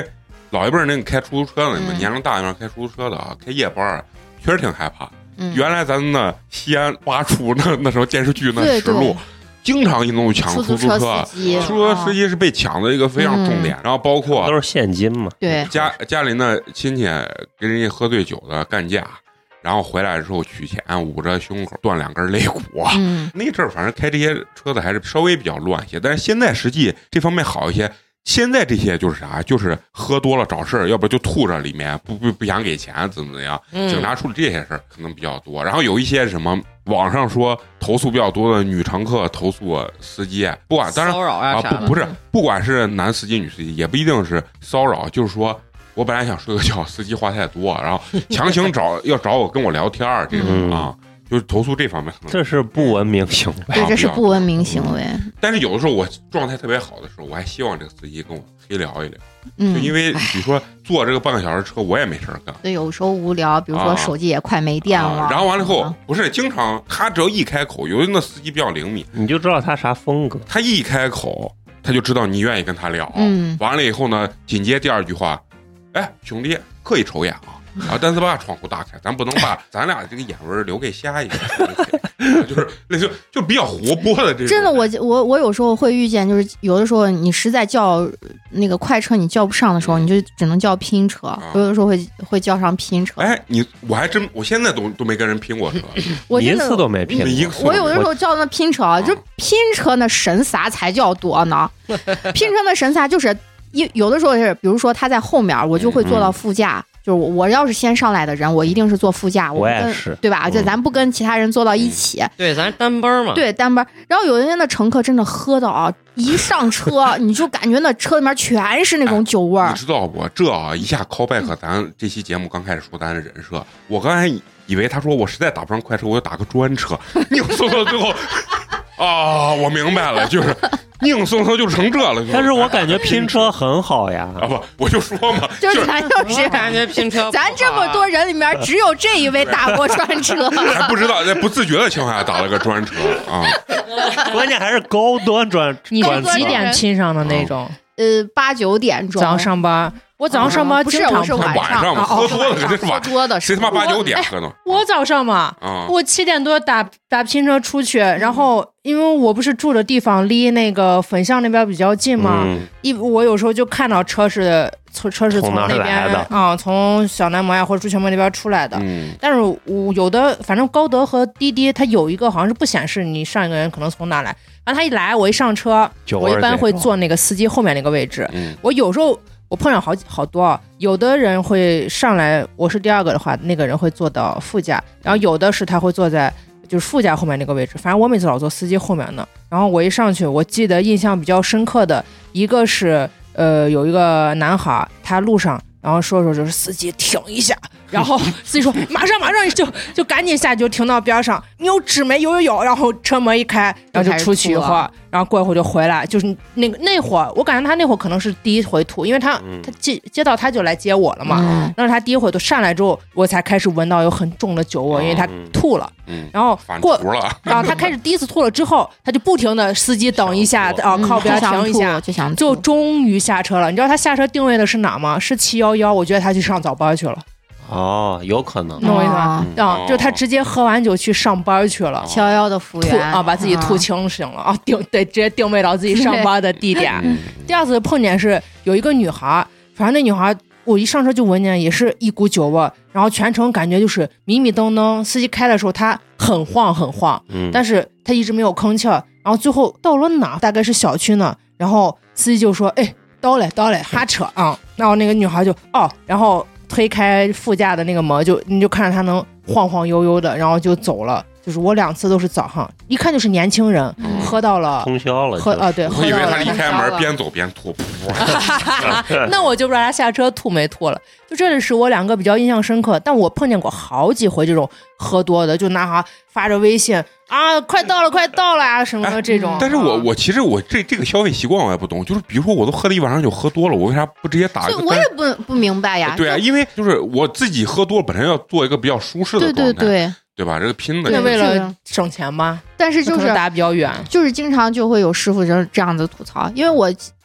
Speaker 1: 老一辈那个开出租车的，你们年龄大一点开出租车的啊，开夜班确实挺害怕。原来咱那西安8处那时候电视剧那实录，经常一弄抢出租车，出租车司机是被抢的一个非常重点。然后包括
Speaker 5: 都是现金嘛，
Speaker 3: 对，
Speaker 1: 家里那亲戚跟人家喝醉酒的干架，然后回来之后取钱，捂着胸口断2根肋骨。那阵儿反正开这些车的还是稍微比较乱些，但是现在实际这方面好一些。现在这些就是啥，就是喝多了找事儿，要不就吐着里面，不想给钱，怎么样？警察处理这些事儿可能比较多。然后有一些什么网上说投诉比较多的女乘客投诉司机，不管当然
Speaker 4: 骚扰啊
Speaker 1: 不是，不管是男司机女司机，也不一定是骚扰，就是说我本来想睡个觉，司机话太多，然后强行要找我跟我聊天这种啊。就是投诉这方面，
Speaker 5: 这是不文明行为。
Speaker 3: 对，这是不文明行为。
Speaker 1: 但是有的时候我状态特别好的时候，我还希望这个司机跟我黑聊一聊。就因为比如说坐这个半个小时车，我也没事干。
Speaker 3: 对，有时候无聊，比如说手机也快没电了。
Speaker 1: 然后完了以后，不是经常他只要一开口，有的那司机比较灵敏，
Speaker 5: 你就知道他啥风格。
Speaker 1: 他一开口，他就知道你愿意跟他聊。完了以后呢，紧接第2句话，哎，兄弟，可以抽烟啊。但是把窗户打开，咱不能把咱俩这个烟味留给下一个，就是那就比较活泼的这种。
Speaker 3: 真的，我有时候会遇见，就是有的时候你实在叫那个快车你叫不上的时候，你就只能叫拼车。有的时候会叫上拼车。
Speaker 1: 哎，我现在都没跟人拼过车，
Speaker 3: 我
Speaker 5: 一次都没拼过。
Speaker 3: 我有的时候叫那拼车，就拼车那神撒才叫多呢。拼车那神撒就是有的时候是，比如说他在后面，我就会坐到副驾。就是我要是先上来的人，我一定是坐副驾，
Speaker 5: 我也是，
Speaker 3: 对吧？就咱不跟其他人坐到一起，
Speaker 4: 对，咱单班嘛，
Speaker 3: 对，单班。然后有的人的乘客真的喝到啊，一上车你就感觉那车里面全是那种酒味儿。
Speaker 1: 你知道不？这一下 callback 咱这期节目刚开始说咱的人设，我刚才以为他说我实在打不上快车，我就打个专车，硬送到最后啊，我明白了，就是。硬送就成这了，
Speaker 5: 但是我感觉拼车很好呀！
Speaker 1: 不，我就说嘛，
Speaker 3: 就是咱就是
Speaker 4: 感觉拼车，
Speaker 3: 咱这么多人里面只有这一位打过专车，
Speaker 1: 还不知道在不自觉的情况下打了个专车啊！
Speaker 5: 关键还是高端专车。
Speaker 2: 你是几点拼上的那种
Speaker 3: ？8、9点钟
Speaker 2: 早上上班。我早上上班
Speaker 3: 不是，我是晚
Speaker 1: 上嘛，喝多了肯定是晚
Speaker 3: 多的，
Speaker 1: 谁他妈8、9点喝呢？
Speaker 2: 我早上嘛，我7点多打拼车出去，然后因为我不是住的地方离那个粉巷那边比较近嘛，我有时候就看到车是从那边从小南门呀或者朱全门那边出来的，但是我有的反正高德和滴滴它有一个好像是不显示你上一个人可能从哪来，然后他一来我一上车，我一般会坐那个司机后面那个位置，我有时候。我碰上好多，有的人会上来，我是第2个的话，那个人会坐到副驾，然后有的是他会坐在就是副驾后面那个位置，反正我每次老坐司机后面呢。然后我一上去，我记得印象比较深刻的一个是，有一个男孩，他路上然后说就是司机停一下，然后司机说马上就赶紧下，就停到边上，你有纸没？有，然后车门一开，然后就出去一会儿，然后过一会儿就回来，就是那会儿，我感觉他那会儿可能是第一回吐，因为他接到他就来接我了嘛，那是他第一回吐上来之后，我才开始闻到有很重的酒味，因为他吐了，然后然后他开始第一次吐了之后，他就不停的司机等一下靠边停一下，就终于下车了。你知道他下车定位的是哪吗？是711，我觉得他去上早班去了。
Speaker 5: 哦，有可能，
Speaker 2: 懂我意思吗？就他直接喝完酒去上班去了
Speaker 3: ，711的服务员
Speaker 2: 把自己吐清醒了直接定位到自己上班的地点。第2次碰见是有一个女孩，反正那女孩我一上车就闻见也是一股酒味，然后全程感觉就是迷迷瞪瞪，司机开的时候他很晃，但是他一直没有吭气，然后最后到了哪大概是小区呢，然后司机就说哎到嘞哈车然后那个女孩就然后推开副驾的那个门，你就看着他能晃晃悠悠的，然后就走了。就是我2次都是早上，一看就是年轻人，喝到了
Speaker 5: 通宵了，
Speaker 2: 对，
Speaker 1: 我以为他一开门边走边吐，
Speaker 2: 那我就不知道他下车吐没吐了。就这里是我2个比较印象深刻，但我碰见过好几回这种喝多的，就拿哈发着微信快到了啊什么的这种。
Speaker 1: 但是我其实我这个消费习惯我也不懂，就是比如说我都喝了一晚上酒喝多了，我为啥不直接打一个？
Speaker 3: 我也不明白呀。
Speaker 1: 对啊，因为就是我自己喝多了，本身要做一个比较舒适的状态。对吧？这个拼的，
Speaker 2: 那为了省钱吧。
Speaker 3: 但是就是
Speaker 2: 打比较远，
Speaker 3: 就是经常就会有师傅这样子吐槽。因为我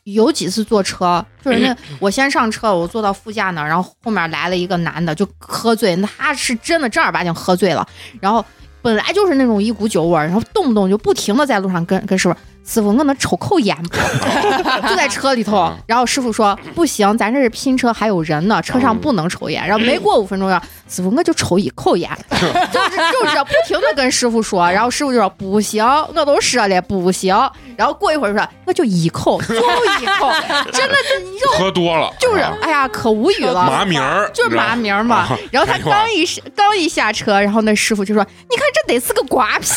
Speaker 3: 有几次坐车，就是那我先上车，我坐到副驾那儿，然后后面来了一个男的，就喝醉，他是真的正儿八经喝醉了，然后本来就是那种一股酒味，然后动不动就不停的在路上跟师傅，我能抽口烟不？就在车里头，然后师傅说不行，咱这是拼车，还有人呢，车上不能抽烟。然后没过5分钟，师傅我就抽1口烟，就是不停的跟师傅说，然后师傅就说不行，我都说了不行。然后过一会儿说我就1口，就1口，真的是
Speaker 1: 喝多了，
Speaker 3: 就是哎呀可无语了，
Speaker 1: 麻名儿
Speaker 3: 就是麻名儿嘛。然后他刚一下车，然后那师傅就说你看这得是个瓜皮，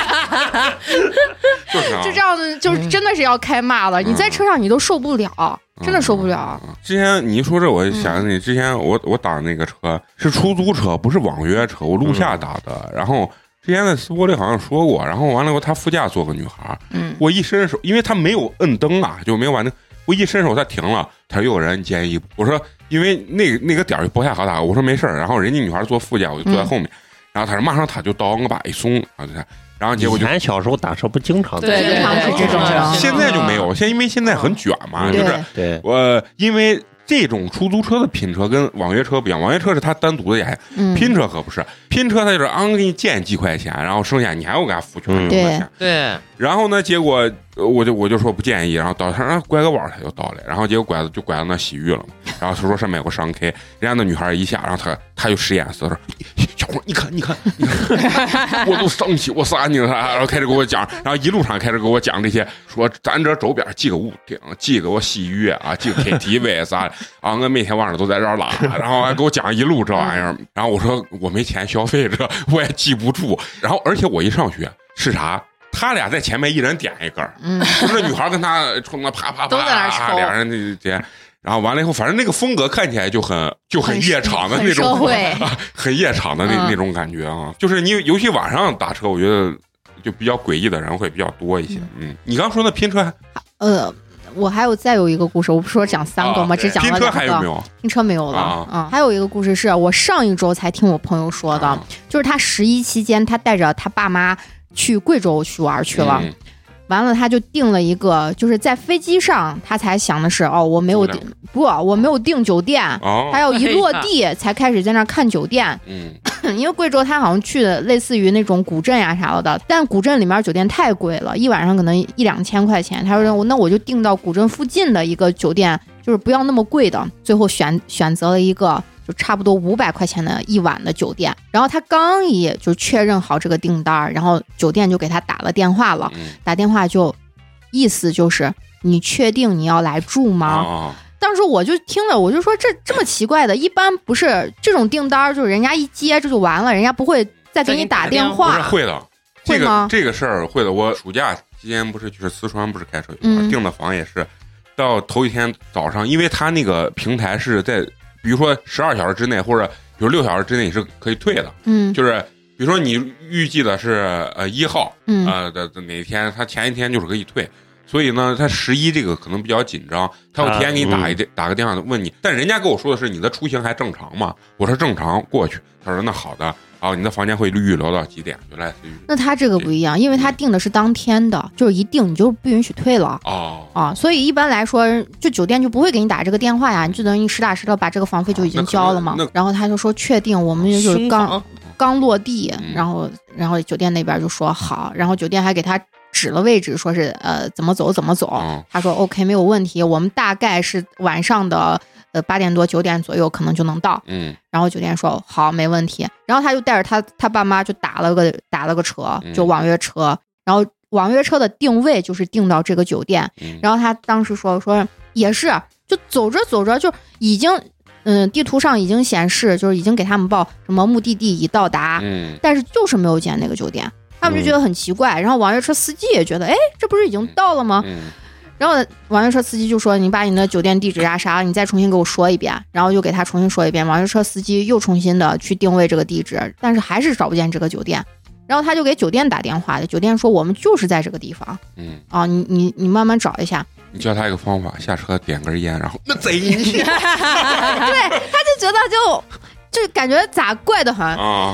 Speaker 3: 就这样。就是真的是要开骂了，你在车上你都受不了，真的受不了。
Speaker 1: 之前你一说这，我想起你之前我打那个车是出租车，不是网约车，我路下打的。然后之前在斯伯利好像说过，然后完了以后他副驾坐个女孩，我一伸手，因为他没有摁灯啊，就没有把那，我一伸手他停了，他说又有人建议，我说因为那个点就不太好打，我说没事，然后人家女孩坐副驾，我就坐在后面，然后他说马上他就到，我把一松，然后结果就
Speaker 5: 以前小时候打车不经常，
Speaker 3: 对，经常是这种人，
Speaker 1: 现在就没有，因为现在很卷嘛，就是
Speaker 5: 对，
Speaker 1: 因为这种出租车的拼车跟网约车不一样，网约车是他单独的演，拼车可不是，拼车他就是给你减几块钱，然后剩下你还要给他付全部的钱，
Speaker 4: 对。
Speaker 1: 然后呢，结果我就说不建议，然后到他拐个弯他就到了，然后结果拐到那洗浴了，然后他说上面有个商 K， 人家那女孩一下，然后他就使眼色说。小伙，你看，我都生气，我杀你了！然后开始给我讲，然后一路上开始给我讲这些，说咱这周边几个舞厅，几个我洗浴啊，几个 KTV 啥的啊，我每天晚上都在这儿拉，然后还给我讲一路这玩意儿。然后我说我没钱消费这，我也记不住。然后而且我一上学是啥？他俩在前面一人点一根，就是女孩跟他冲那啪啪啪，俩人就点。然后完了以后，反正那个风格看起来就很夜场的那种，很夜场的那种感觉啊。就是你尤其晚上打车，我觉得就比较诡异的人会比较多一些。你刚说那拼车
Speaker 3: 我还有再有一个故事，我不是说讲3个吗？只讲了2个。
Speaker 1: 拼车还有没有？
Speaker 3: 拼车没有了。还有一个故事是我上一周才听我朋友说的，就是他11期间，他带着他爸妈去贵州去玩去了。完了，他就订了一个，就是在飞机上，他才想的是，我没有订酒店，他要一落地才开始在那看酒店。因为贵州他好像去的类似于那种古镇呀啥的，但古镇里面酒店太贵了，一晚上可能1-2千块钱。他说那我就订到古镇附近的一个酒店，就是不要那么贵的。最后选择了一个就差不多500块钱的一晚的酒店。然后他刚一就确认好这个订单，然后酒店就给他打了电话了，打电话就意思就是你确定你要来住吗？当时我就听了，我就说这么奇怪的，一般不是这种订单就是人家一接这就完了，人家不会再给你打电话。
Speaker 1: 不是会的，这个事儿会的。我暑假期间不是就是四川不是开车订的房也是到头一天早上，因为他那个平台是在比如说12小时之内或者比如6小时之内你是可以退的，就是比如说你预计的是1号的哪天，他前一天就是可以退。所以呢，他11这个可能比较紧张，他有提前给你打个电话问你，但人家跟我说的是你的出行还正常吗？我说正常过去，他说那好的，你的房间会预留到几点，就类似于。
Speaker 3: 那他这个不一样，因为他定的是当天的，就是一定你就不允许退了。所以一般来说，就酒店就不会给你打这个电话呀，你就等于实打实的把这个房费就已经交了嘛。然后他就说确定，我们就是刚落地，然后酒店那边就说好，然后酒店还给他指了位置，说是怎么走。他说 OK 没有问题，我们大概是晚上的8点多9点左右可能就能到。然后酒店说好没问题，然后他就带着他爸妈就打了个车，就网约车，然后网约车的定位就是定到这个酒店。然后他当时说也是就走着就已经地图上已经显示就是已经给他们报什么目的地已到达，但是就是没有见那个酒店。他们就觉得很奇怪，然后网约车司机也觉得，这不是已经到了吗？然后网约车司机就说：“你把你的酒店地址啊啥，你再重新给我说一遍。”然后又给他重新说一遍。网约车司机又重新的去定位这个地址，但是还是找不见这个酒店。然后他就给酒店打电话，酒店说：“我们就是在这个地方。”你慢慢找一下。
Speaker 1: 你教他一个方法，下车点根烟，然后那贼你。
Speaker 3: 对，他就觉得就感觉咋怪得很。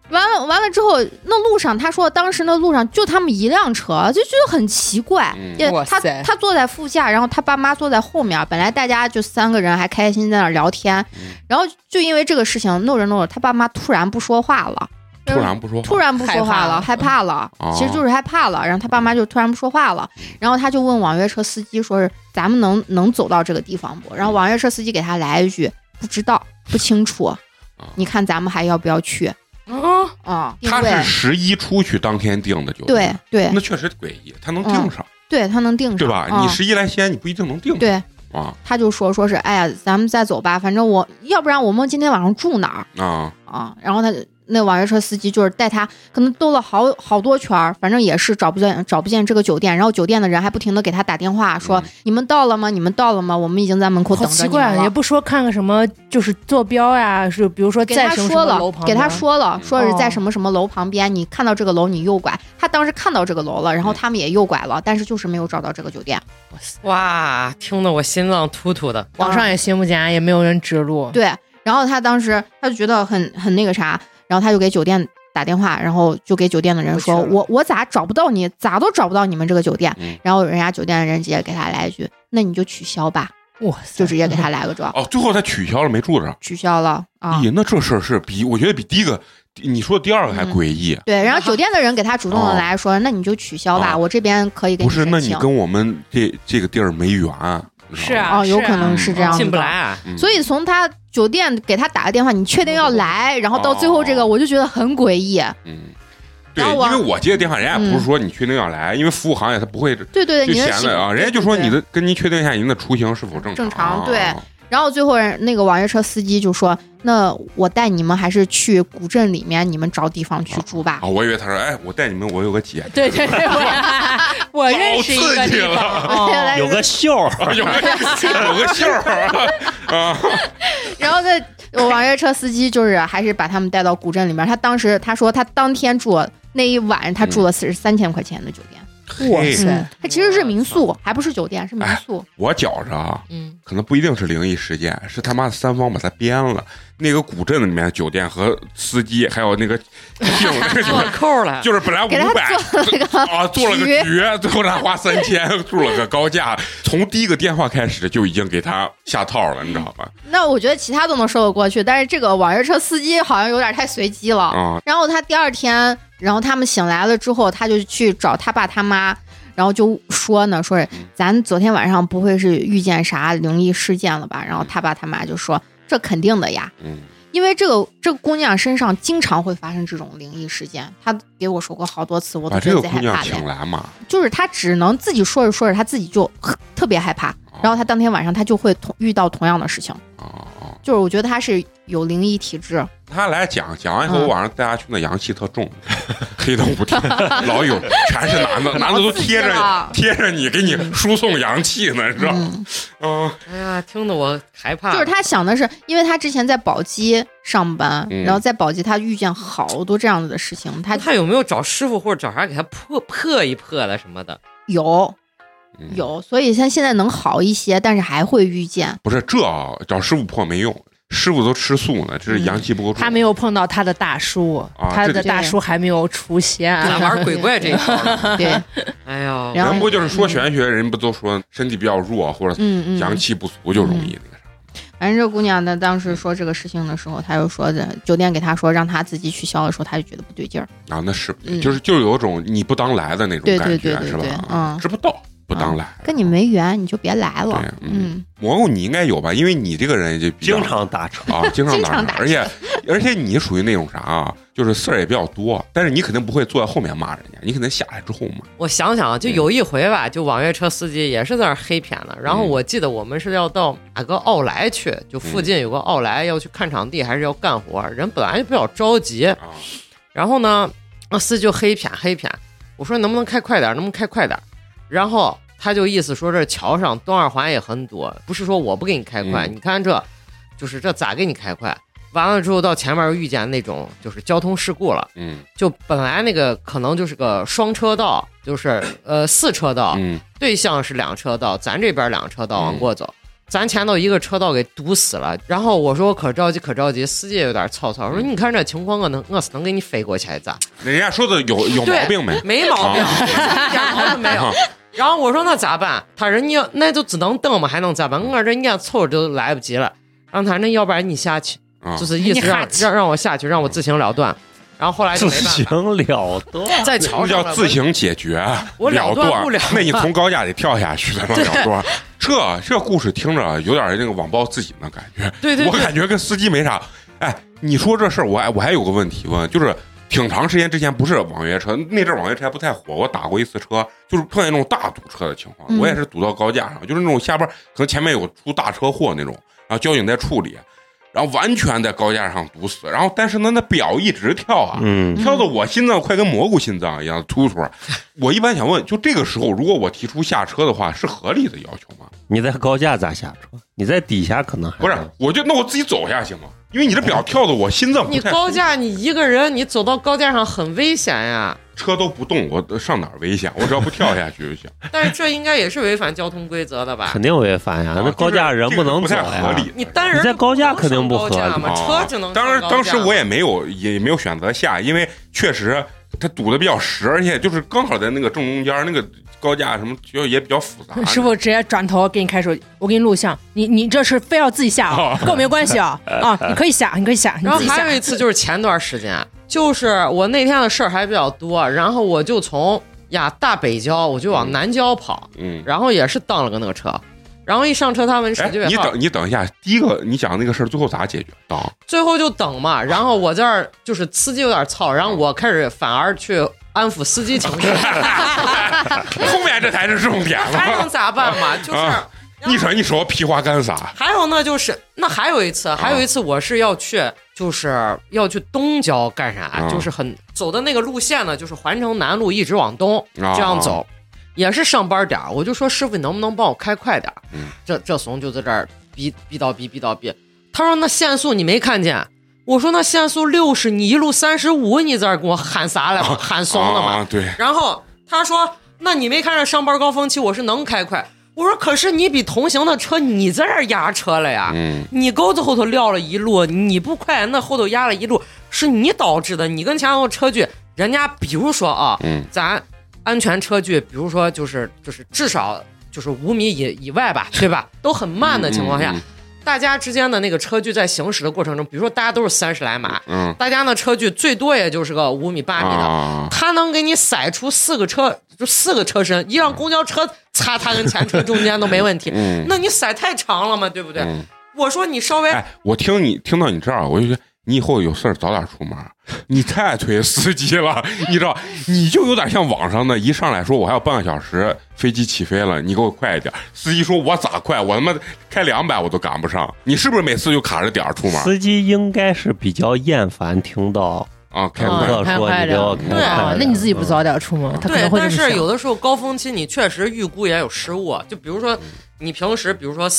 Speaker 3: 完了之后，那路上他说当时那路上就他们一辆车，就觉得很奇怪。他坐在副驾，然后他爸妈坐在后面，本来大家就3个人还开心在那聊天，然后就因为这个事情弄着，他爸妈突然不说话了。
Speaker 1: 突然不说
Speaker 3: 话了，害怕了，其实就是害怕了。然后他爸妈就突然不说话了，然后他就问网约车司机说是咱们能走到这个地方不？然后网约车司机给他来一句不知道，不清楚，你看咱们还要不要去？
Speaker 1: 他是11出去当天订的酒店，
Speaker 3: 对，
Speaker 1: 那确实诡异，他能订上，
Speaker 3: 对他能订上，
Speaker 1: 对吧？你11来西安，你不一定能订上，
Speaker 3: 对。他就说是，哎呀，咱们再走吧，反正要不然我们今天晚上住哪儿然后那网约车司机就是带他，可能兜了好多圈，反正也是找不见这个酒店，然后酒店的人还不停的给他打电话说，你们到了吗？我们已经在门口等着你们了。
Speaker 2: 好奇怪，也不说看个什么，就是坐标呀，是比如说在什么楼旁边，
Speaker 3: 给他说了，说是在什么什么楼旁边，你看到这个楼你右拐。他当时看到这个楼了，然后他们也右拐了，但是就是没有找到这个酒店。
Speaker 4: 哇，听得我心脏突突的，
Speaker 2: 网上也寻不见，也没有人指路。
Speaker 3: 对，然后他当时他就觉得很那个啥。然后他就给酒店打电话，然后就给酒店的人说，我咋找不到你，咋都找不到你们这个酒店。然后人家酒店的人直接给他来一句，那你就取消吧。
Speaker 2: 哇，
Speaker 3: 就直接给他来个状。
Speaker 1: 最后他取消了，没住着。
Speaker 3: 取消了啊！
Speaker 1: 那这事儿是我觉得比第一个你说的第2个还诡异。
Speaker 3: 对，然后酒店的人给他主动的来说，那你就取消吧，我这边可以给你申请。
Speaker 1: 不是，那你跟我们这个地儿没缘。
Speaker 2: 是啊，
Speaker 3: 有可能是这样的，
Speaker 4: 进不来。
Speaker 3: 所以从他酒店给他打个电话，你确定要来，然后到最后这个，我就觉得很诡异。
Speaker 1: 对，因为我接的电话，人家不是说你确定要来，因为服务行业他不会
Speaker 3: 对
Speaker 1: 就闲的啊，人家就说你的跟您确定一下您的出行是否正常。
Speaker 3: 对。然后最后那个网约车司机就说：“那我带你们还是去古镇里面，你们找地方去住吧。”
Speaker 1: 我以为他说：“哎，我带你们，我有个姐。”
Speaker 2: 对，我认识一个地方，
Speaker 5: 有个秀，
Speaker 1: 有个秀啊。
Speaker 3: 然后网约车司机就是还是把他们带到古镇里面。他说他当天住那一晚，他住了3000块钱的酒店。
Speaker 2: 哇塞！
Speaker 3: 它其实是民宿，还不是酒店，是民宿。
Speaker 1: 我觉着可能不一定是灵异事件，是他妈3方把它编了。那个古镇里面酒店和司机还有那个姓那个
Speaker 4: 做扣了，
Speaker 1: 就是本来500做了个局，最后他花3000住了个高价，从第一个电话开始就已经给他下套了，你知道吧？
Speaker 3: 那我觉得其他都能说得过去，但是这个网约车司机好像有点太随机了。然后他第2天。然后他们醒来了之后，他就去找他爸他妈，然后就说是咱昨天晚上不会是遇见啥灵异事件了吧？然后他爸他妈就说这肯定的呀，因为这个姑娘身上经常会发生这种灵异事件，她给我说过好多次，我都觉得贼害怕的。
Speaker 1: 这个姑娘请来嘛，
Speaker 3: 就是她只能自己说着，她自己就特别害怕，然后她当天晚上她就会遇到同样的事情。就是我觉得她是有灵异体质。
Speaker 1: 他来讲完以后，晚上带他去那阳气特重，黑灯无天，老有全是男的都贴着你给你输送阳气呢，你知道吗？
Speaker 4: 哎呀，听得我害怕。
Speaker 3: 就是他想的是，因为他之前在宝鸡上班，然后在宝鸡他遇见好多这样子的事情。
Speaker 4: 他有没有找师傅或者找啥给他破一破的什么的？
Speaker 3: 有，所以他现在能好一些，但是还会遇见。
Speaker 1: 不是找师傅破没用。师傅都吃素呢，这是阳气不够重。
Speaker 2: 他没有碰到他的大叔，他的大叔还没有出现。
Speaker 4: 咱玩鬼怪这一套。
Speaker 3: 对，
Speaker 4: 哎呀，
Speaker 1: 人不就是说玄学，人不都说身体比较弱或者阳气不足就容易那个啥。
Speaker 3: 反正这姑娘呢，当时说这个事情的时候，她就说酒店给她说让她自己取消的时候，她就觉得不对劲儿。
Speaker 1: 那是就是有种你不当来的那种感觉，是吧？知不道。不当来，
Speaker 3: 跟你没缘，你就别来了。
Speaker 1: 蘑菇你应该有吧？因为你这个人就
Speaker 5: 经常打车
Speaker 1: 啊，经常打车，而且你属于那种啥啊，就是事儿也比较多，但是你肯定不会坐在后面骂人家，你肯定下来之后嘛。
Speaker 4: 我想想，就有一回吧，就网约车司机也是在那黑片的，然后我记得我们是要到哪个奥莱去，就附近有个奥莱要去看场地，还是要干活，人本来就比较着急，然后呢，司机就黑片，我说能不能开快点，然后他就意思说这桥上东二环也很堵，不是说我不给你开快，你看这咋给你开快？完了之后到前面又遇见那种就是交通事故了，就本来那个可能就是个双车道，就是4车道，对向是2车道，咱这边2车道往过走， 咱前头一个车道给堵死了，然后我说我可着急，司机也有点操，我说你看这情况，我是能给你飞过去咋？
Speaker 1: 人家说的有毛病没？
Speaker 4: 没毛病，一点毛病没有。然后我说那咋办？他说你那就只能等嘛，还能咋办？我这人家凑就来不及了。然后他说那要不然你下去，就是意思让我下去，让我自行了断。然后后来就没办法，
Speaker 5: 自行了断，
Speaker 4: 在桥上
Speaker 1: 叫自行解决，
Speaker 4: 我了断不了。
Speaker 1: 那你从高架里跳下去才能了断。这故事听着有点那个网暴自己的感觉。
Speaker 4: 对，
Speaker 1: 我感觉跟司机没啥。哎，你说这事儿，我还有个问题问，就是挺长时间之前不是网约车，那阵网约车还不太火，我打过一次车，就是碰见那种大堵车的情况，我也是堵到高架上，就是那种下边可能前面有出大车祸那种，然后交警在处理。然后完全在高架上堵死，然后但是呢，那表一直跳啊，跳的我心脏快跟蘑菇心脏一样突突。我一般想问，就这个时候，如果我提出下车的话，是合理的要求吗？
Speaker 5: 你在高架咋下车？你在底下可能还
Speaker 1: 不是，我自己走下行吗？因为你这表跳的我心脏不太。
Speaker 4: 你高架你一个人，你走到高架上很危险呀。
Speaker 1: 车都不动，我上哪儿危险？我只要不跳下去就行。
Speaker 4: 但是这应该也是违反交通规则的吧？
Speaker 5: 肯定违反呀，那高架人不能走呀。
Speaker 1: 不太合理。
Speaker 4: 你单人
Speaker 5: 在高架肯定不合理
Speaker 4: 嘛，车只能。
Speaker 1: 当时我也没有选择下，因为确实它堵的比较实，而且就是刚好在那个正中间，那个高架什么也比较复杂。
Speaker 2: 师傅直接转头给你开手，我给你录像，你这是非要自己下啊，跟我没关系啊啊，你可以下。
Speaker 4: 然后还有一次就是前段时间。就是我那天的事儿还比较多，然后我就从大北郊我就往南郊跑，然后也是当了个那个车，然后一上车他问手机尾号，
Speaker 1: 你等一下，第一个你讲那个事儿最后咋解决？
Speaker 4: 最后就等嘛，然后我这儿就是司机有点操，然后我开始反而去安抚司机情绪，
Speaker 1: 后面这才是重点嘛，
Speaker 4: 还能咋办嘛？就是。
Speaker 1: 你说屁话干啥？
Speaker 4: 还有呢，就是那还有一次我是要去，就是要去东郊干啥？就是走的那个路线呢，就是环城南路一直往东这样走，也是上班点，我就说师傅，你能不能帮我开快点？这怂就在这儿逼到逼，他说那限速你没看见？我说那限速60，你一路35，你在这儿给我喊啥来？喊怂了嘛？
Speaker 1: 对。
Speaker 4: 然后他说，那你没看着上班高峰期我是能开快？我说可是你比同行的车你在这儿压车了呀，你钩子后头撂了一路，你不快那后头压了一路，是你导致的。你跟前头车距，人家比如说啊，咱安全车距，比如说就是至少就是5米以外吧，对吧？都很慢的情况下，大家之间的那个车距在行驶的过程中，比如说大家都是30来码，大家的车距最多也就是个5米8米的，他能给你塞出4个车，就4个车身，一辆公交车擦他跟前车中间都没问题。那你塞太长了嘛，对不对？我说你稍微，
Speaker 1: 我听到你这儿，我就觉得你以后有事儿早点出门。你太推司机了，你知道，你就有点像网上的，一上来说我还有半个小时飞机起飞了，你给我快一点。司机说我咋快？我他妈开200我都赶不上。你是不是每次就卡着点出门？
Speaker 5: 司机应该是比较厌烦听到
Speaker 1: 开
Speaker 5: 快说你给我开快，
Speaker 2: 那你自己不早点出门，他可能会这么想。
Speaker 4: 但是有的时候高峰期你确实预估也有失误，就比如说你平时比如说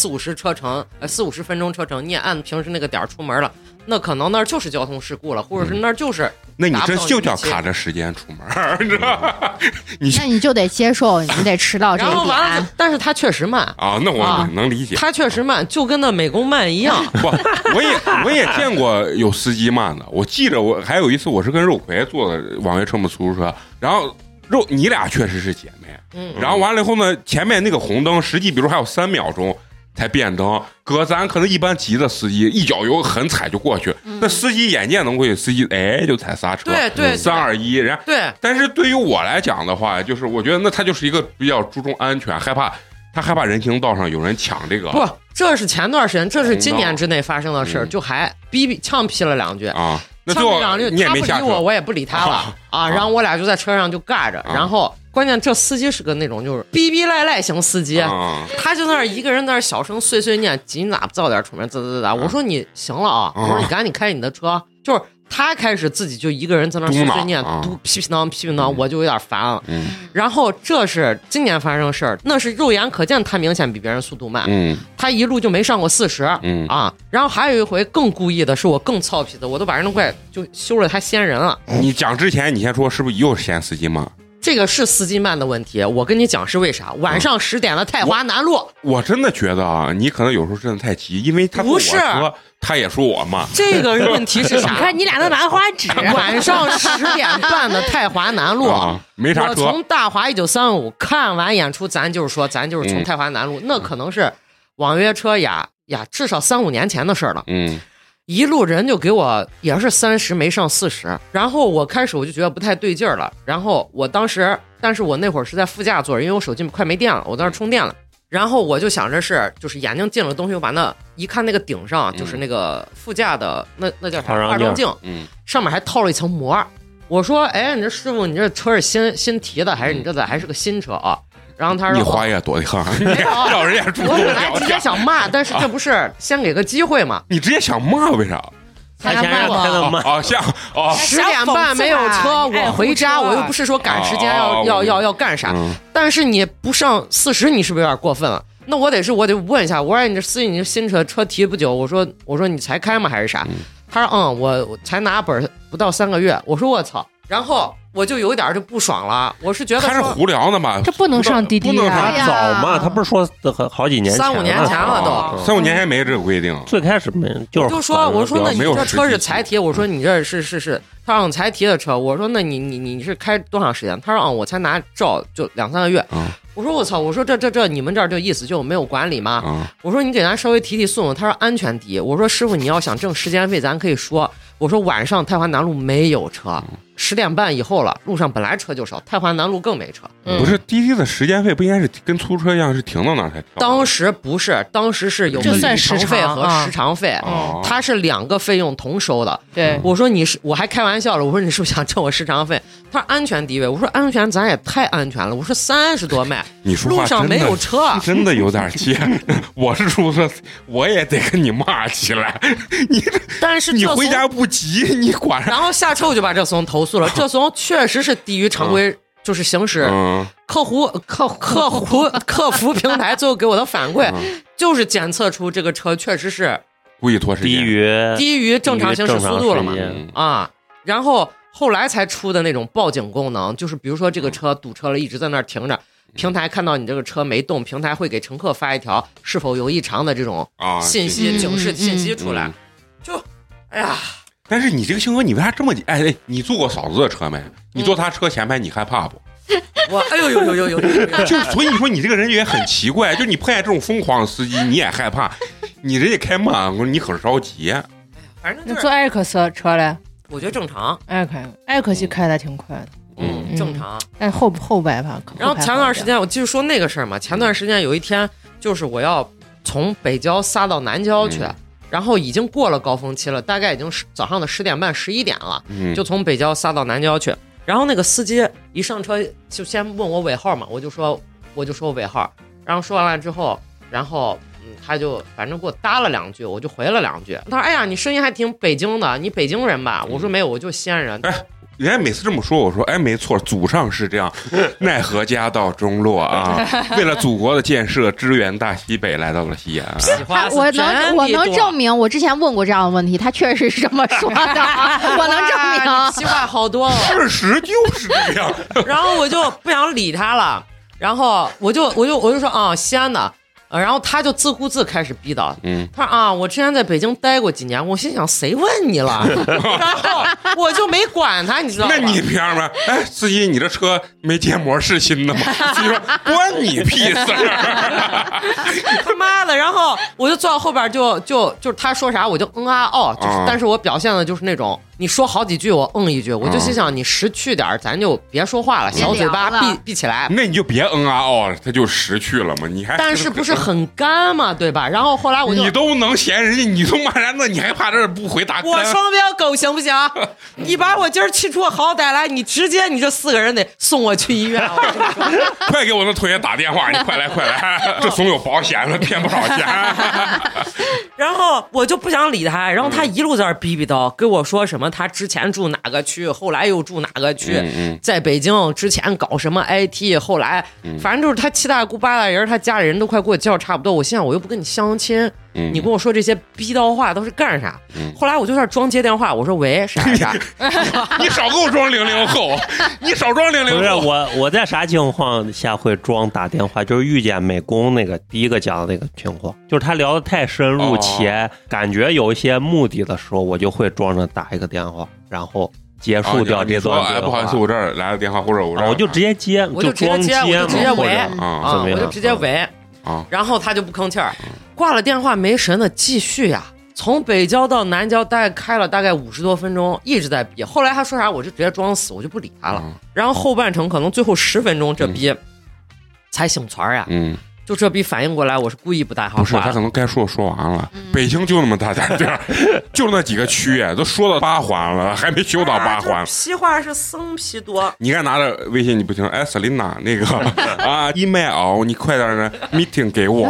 Speaker 4: 40-50分钟车程，你也按平时那个点出门了，那可能那儿就是交通事故了，或者是那儿就是
Speaker 1: 那你这就叫卡着时间出门，你知道吧？
Speaker 3: 那你就得接受，你得迟到这一点。
Speaker 4: 完了，但是他确实慢
Speaker 1: 啊，那我能理解，
Speaker 4: 他确实慢，就跟那美工慢一样。
Speaker 1: 不，我也见过有司机慢的，我记着我还有一次我是跟肉葵坐的网约车嘛出租车，然后你俩确实是姐妹，然后完了以后呢，前面那个红灯实际比如还有3秒钟才变灯，搁咱可能一般急的司机一脚油狠踩就过去，那司机眼见能过去，司机就踩刹车，
Speaker 4: 对
Speaker 1: ，3、2、1，人家
Speaker 4: 对。
Speaker 1: 但是对于我来讲的话，就是我觉得那他就是一个比较注重安全，害怕人行道上有人抢这个。
Speaker 4: 不，这是前段时间，这是今年之内发生的事，就还呛批了2句
Speaker 1: 啊。那
Speaker 4: 最后2句，
Speaker 1: 你也没下车，
Speaker 4: 他不理我，我也不理他了啊。然后我俩就在车上就尬着，然后关键这司机是个那种就是逼逼赖赖型司机，他就在那一个人在那小声碎碎念，你咋不早点出门？咋？我说你行了啊，我说你赶紧开你的车，就是他开始自己就一个人在那碎碎念，批评当，我就有点烦了。然后这是今年发生的事儿，那是肉眼可见他明显比别人速度慢，他一路就没上过40，啊。然后还有一回更故意的是我更操皮的，我都把人都快就休了他先人了。
Speaker 1: 你讲之前你先说是不是又是嫌司机慢？
Speaker 4: 这个是司机慢的问题。我跟你讲是为啥？晚上10点的太华南路，
Speaker 1: 我真的觉得啊，你可能有时候真的太急，因为他不是他也说我嘛。
Speaker 4: 这个问题是啥？
Speaker 2: 你看你俩的兰花指，
Speaker 4: 晚上10点半的太华南路，
Speaker 1: 没啥车。
Speaker 4: 我从大华1935看完演出，咱就是从太华南路，那可能是网约车呀，至少3-5年前的事了。一路人就给我也是30没上40，然后我开始我就觉得不太对劲儿了。然后我当时，但是我那会儿是在副驾座，因为我手机快没电了，我在那充电了。然后我就想着就是眼睛进了东西，我把那一看那个顶上就是那个副驾的那叫啥二张镜，上面还套了一层膜。我说，哎，你这师傅，你这车是新提的，还是你这咋还是个新车啊？然后他说
Speaker 1: 你花也多的很，让人家主动
Speaker 4: 我本来直接想骂，但是这不是先给个机会嘛？
Speaker 1: 你直接想骂为啥？
Speaker 5: 他先让他能骂
Speaker 4: 10点半没有车，我回家，我又不是说赶时间要干啥，但是你不上40，你是不是有点过分了？那我得问一下，我说你这司机，你这新车提不久，我说你才开吗还是啥？他说我才拿本不到3个月，我说我操，然后我就有点就不爽了，我是觉得
Speaker 1: 他是胡聊的嘛，
Speaker 2: 这不能上滴滴，
Speaker 5: 不能上早嘛，他不是说好几年前
Speaker 4: 3-5年前了都
Speaker 1: ，3-5年前没这个规定，
Speaker 5: 最开始没，我
Speaker 4: 说那你这车是才提，我说你这是他让才提的车，我说那你是开多长时间？他说我才拿照就2-3个月。我说我操，我说这你们这儿这意思就没有管理吗？我说你给咱稍微提送，他说安全第一。我说师傅你要想挣时间费咱可以说，我说晚上太华南路没有车，10点半以后了，路上本来车就少，太华南路更没车。
Speaker 1: 不是滴滴的时间费不应该是跟出租车一样是停到那儿才跳？
Speaker 4: 当时不是，当时是有里程费和时长费，它是2个费用同收的。
Speaker 2: 对，
Speaker 4: 我说我还开玩笑了，我说你是不是想挣我时长费？他说安全第一位，我说安全咱也太安全了，我说30多迈，
Speaker 1: 你说话
Speaker 4: 路上没有车，
Speaker 1: 真的有点气。我是出租车，我也得跟你骂起来。
Speaker 4: 但是
Speaker 1: 你回家不急，你管上。
Speaker 4: 然后下车我就把这怂投诉了，这怂确实是低于常规。就是行驶客服平台最后给我的反馈，就是检测出这个车确实是
Speaker 1: 故意拖时间，
Speaker 4: 低于正常行驶速度了嘛然后后来才出的那种报警功能，就是比如说这个车堵车了，一直在那儿停着，平台看到你这个车没动，平台会给乘客发一条是否有异常的这种信息警示信息出来，就哎呀。
Speaker 1: 但是你这个性格，你为啥这么你坐过嫂子的车没？你坐她车前排，你害怕不？
Speaker 4: 我哎呦呦，
Speaker 1: 就所以你说你这个人也很奇怪，就你碰见这种疯狂的司机，你也害怕，你人家开慢，你可着急。
Speaker 4: 反正
Speaker 2: 那坐艾克斯车嘞，
Speaker 4: 我觉得正常。
Speaker 2: 艾克西开的挺快的，
Speaker 4: 正常。
Speaker 2: 但后排吧。
Speaker 4: 然后前段时间我继续说那个事儿嘛，前段时间有一天就是我要从北郊撒到南郊去。然后已经过了高峰期了，大概已经早上的10点半11点了，就从北郊撒到南郊去。然后那个司机一上车就先问我尾号嘛，我就说尾号，然后说完了之后，然后他就反正给我搭了2句，我就回了2句。他说：“哎呀，你声音还挺北京的，你北京人吧？”我说：“没有，我就西安人。”
Speaker 1: 人家每次这么说，我说没错，祖上是这样，奈何家道中落啊！为了祖国的建设，支援大西北，来到了西安。
Speaker 3: 我能证明，我之前问过这样的问题，他确实是这么说的，我能证明。
Speaker 4: 西话好多，
Speaker 1: 事实就是这样。
Speaker 4: 然后我就不想理他了，然后我就说西安的。然后他就自顾自开始逼叨，他说我之前在北京待过几年，我心想谁问你了，然后我就没管他，你知道吗？
Speaker 1: 那你凭什么？司机，你这车没贴膜是新的吗？司机说关你屁事
Speaker 4: 他妈的！然后我就坐到后边，就是他说啥我就就是但是我表现的就是那种你说好几句我一句，我就心想你识趣点，咱就别说话了，小嘴巴闭起来。
Speaker 1: 那你就别了，他就识趣了嘛。你还
Speaker 4: 但是不是很干嘛，对吧？然后后来
Speaker 1: 你都能嫌人家，你都骂人了，你还怕这不回答？
Speaker 4: 我双标狗行不行？你把我今儿气出好歹来，你直接你这4个人得送我去医院。
Speaker 1: 快给我那同学打电话，你快来，这怂有保险了，骗不少钱。
Speaker 4: 然后我就不想理他，然后他一路在那逼叨，跟我说什么他之前住哪个区，后来又住哪个区，在北京之前搞什么 IT， 后来反正就是他七大姑八大人，他家里人都快给我叫差不多。我心想我又不跟你相亲， 你跟我说这些逼叨话都是干啥？后来我就在装接电话，我说喂，啥？
Speaker 1: 你少给我装00后，你少装00后。
Speaker 5: 不是我在啥情况下会装打电话？就是遇见美工那个第一个讲的那个情况，就是他聊得太深入且感觉有一些目的的时候，我就会装着打一个电话，然后结束掉这段对话。
Speaker 1: 不好意思，我这儿来了电话，或者我
Speaker 5: 就直接接，
Speaker 4: 我就
Speaker 5: 装接，
Speaker 4: 我就直接喂
Speaker 5: 啊，
Speaker 4: 我就直接喂然后他就不吭气儿，挂了电话没神的继续呀。从北郊到南郊大概开了大概50多分钟，一直在逼。后来他说啥，我就直接装死，我就不理他了。然后后半程可能最后10分钟，这逼才醒船呀。就这逼反应过来，我是故意不带好话。
Speaker 1: 不是，他可能该说完了。北京就那么大点地儿，就那几个区，都说到8环了，还没修到8环。
Speaker 4: 屁话是生屁多。
Speaker 1: 你看拿着微信你不听，哎，瑟琳娜那个email， 你快点的 meeting 给我。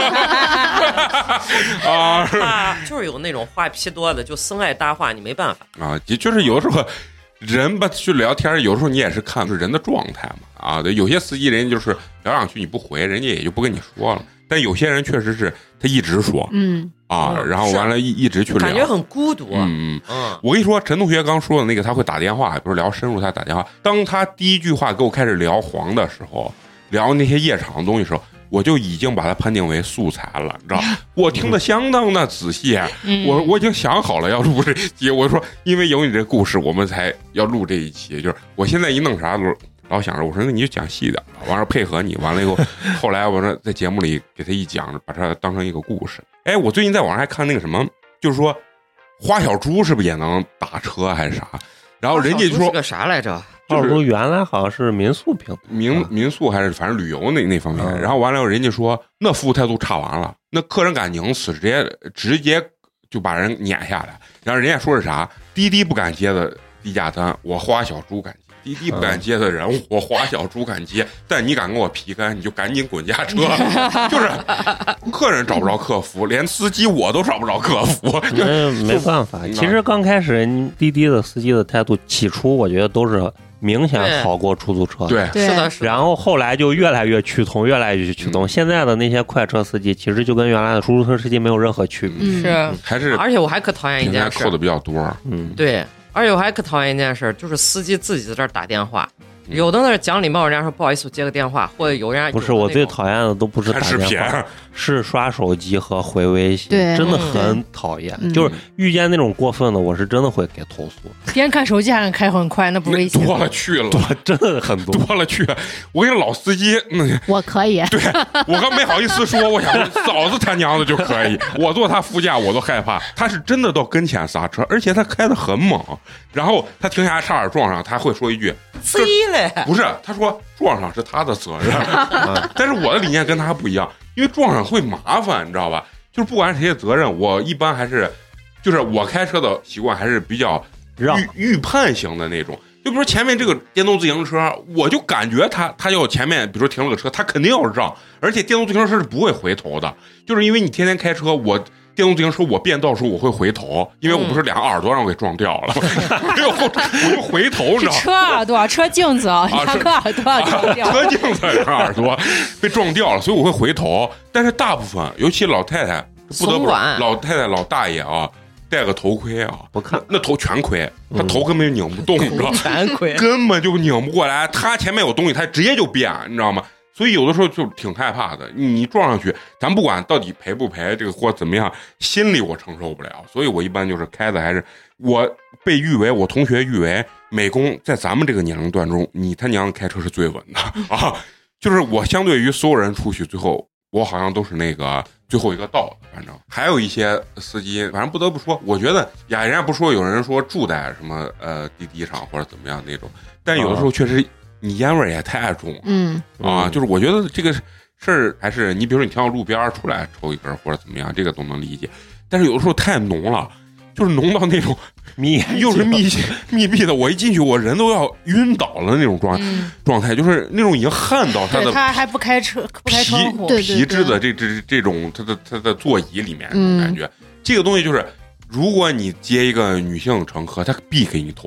Speaker 4: 就是有那种话屁多的，就生爱搭话，你没办法
Speaker 1: 啊。就是有的时候人吧去聊天，有时候你也是看人的状态嘛啊。对，有些司机人家就是聊两句你不回，人家也就不跟你说了。但有些人确实是他一直说，然后完了一直去聊，
Speaker 4: 感觉很孤独。
Speaker 1: 我跟你说，陈同学刚说的那个，他会打电话，不是聊深入，他打电话。当他第一句话给我开始聊黄的时候，聊那些夜场的东西的时候，我就已经把它判定为素材了，你知道？我听得相当的仔细，我已经想好了要录这一期。我说，因为有你这故事，我们才要录这一期。就是我现在一弄啥老想着，我说那你就讲细点，完了配合你，完了以后，后来我说在节目里给他一讲，把它当成一个故事。哎，我最近在网上还看那个什么，就是说花小猪是不是也能打车还是啥？然后人家就说
Speaker 4: 是个啥来着？
Speaker 5: 花小猪原来好像是民宿平
Speaker 1: 民宿还是反正旅游那方面。然后完了人家说那服务态度差完了，那客人敢拧死，直接就把人撵下来。然后人家说是啥？滴滴不敢接的低价单，我花小猪敢接。滴滴不敢接的人，我花小猪敢接，但你敢跟我皮干，你就赶紧滚下车。就是客人找不着客服，连司机我都找不着客服，
Speaker 5: 没办法。其实刚开始人滴滴的司机的态度，起初我觉得都是明显好过出租车，
Speaker 1: 对，
Speaker 4: 是的。
Speaker 5: 然后后来就越来越趋同，越来越趋同。现在的那些快车司机，其实就跟原来的出租车司机没有任何区别，
Speaker 1: 还是。
Speaker 4: 而且我还可讨厌一件事，
Speaker 1: 扣的比较多，
Speaker 4: 对。而且我还可讨厌一件事，就是司机自己在这儿打电话，有的那讲礼貌，人家说不好意思，我接个电话，或者有人
Speaker 5: 不是我最讨厌的都不是打电话，是刷手机和回微信，真的很讨厌。就是遇见那种过分的，我是真的会给投诉。
Speaker 2: 边看手机还开很快，那不危险？
Speaker 1: 多了去了，
Speaker 5: 真的很多
Speaker 1: 了去了。我跟你老司机，
Speaker 2: 我可以，
Speaker 1: 对我刚没好意思说，我想说嫂子他娘的就可以，我坐他副驾我都害怕。他是真的到跟前刹车，而且他开得很猛，然后他停下来差点撞上，他会说一句
Speaker 4: 飞嘞，
Speaker 1: 不是，他说撞上是他的责任。但是我的理念跟他不一样，因为撞上会麻烦，你知道吧？就是不管谁的责任，我一般还是就是我开车的习惯还是比较预判型的那种。就比如说前面这个电动自行车，我就感觉他要前面，比如说停了个车，他肯定要让，而且电动自行车是不会回头的，就是因为你天天开车，我电动自行车我变道时候我会回头，因为我不是2个耳朵让我给撞掉了，没有我就回头，你知道吗？
Speaker 2: 车耳朵、车镜子2个耳朵撞掉，
Speaker 1: 车镜子2个耳朵被撞掉了，所以我会回头。但是大部分，尤其老太太，不得不老太太、老大爷啊，戴个头盔啊，
Speaker 5: 不看
Speaker 1: 那头全盔，他头根本就拧不动，你知道吗？
Speaker 4: 全盔
Speaker 1: 根本就拧不过来，他前面有东西，他直接就变，你知道吗？所以有的时候就挺害怕的，你撞上去，咱不管到底赔不赔，这个或怎么样，心里我承受不了。所以我一般就是开的还是我被誉为我同学誉为美工，在咱们这个年龄段中，你他娘开车是最稳的啊！就是我相对于所有人出去，最后我好像都是那个最后一个到的。反正还有一些司机，反正不得不说，我觉得呀，人家不说有人说住在什么滴滴上或者怎么样那种，但有的时候确实。你烟味也太重了，就是我觉得这个事儿还是你比如说你停到路边出来抽一根或者怎么样，这个都能理解。但是有的时候太浓了，就是浓到那种又是密闭的，我一进去我人都要晕倒了那种状态，就是那种已经焊到他的
Speaker 2: 他还不开窗户
Speaker 1: 皮质的这种他的座椅里面那种感觉。这个东西就是，如果你接一个女性乘客，他必给你投诉，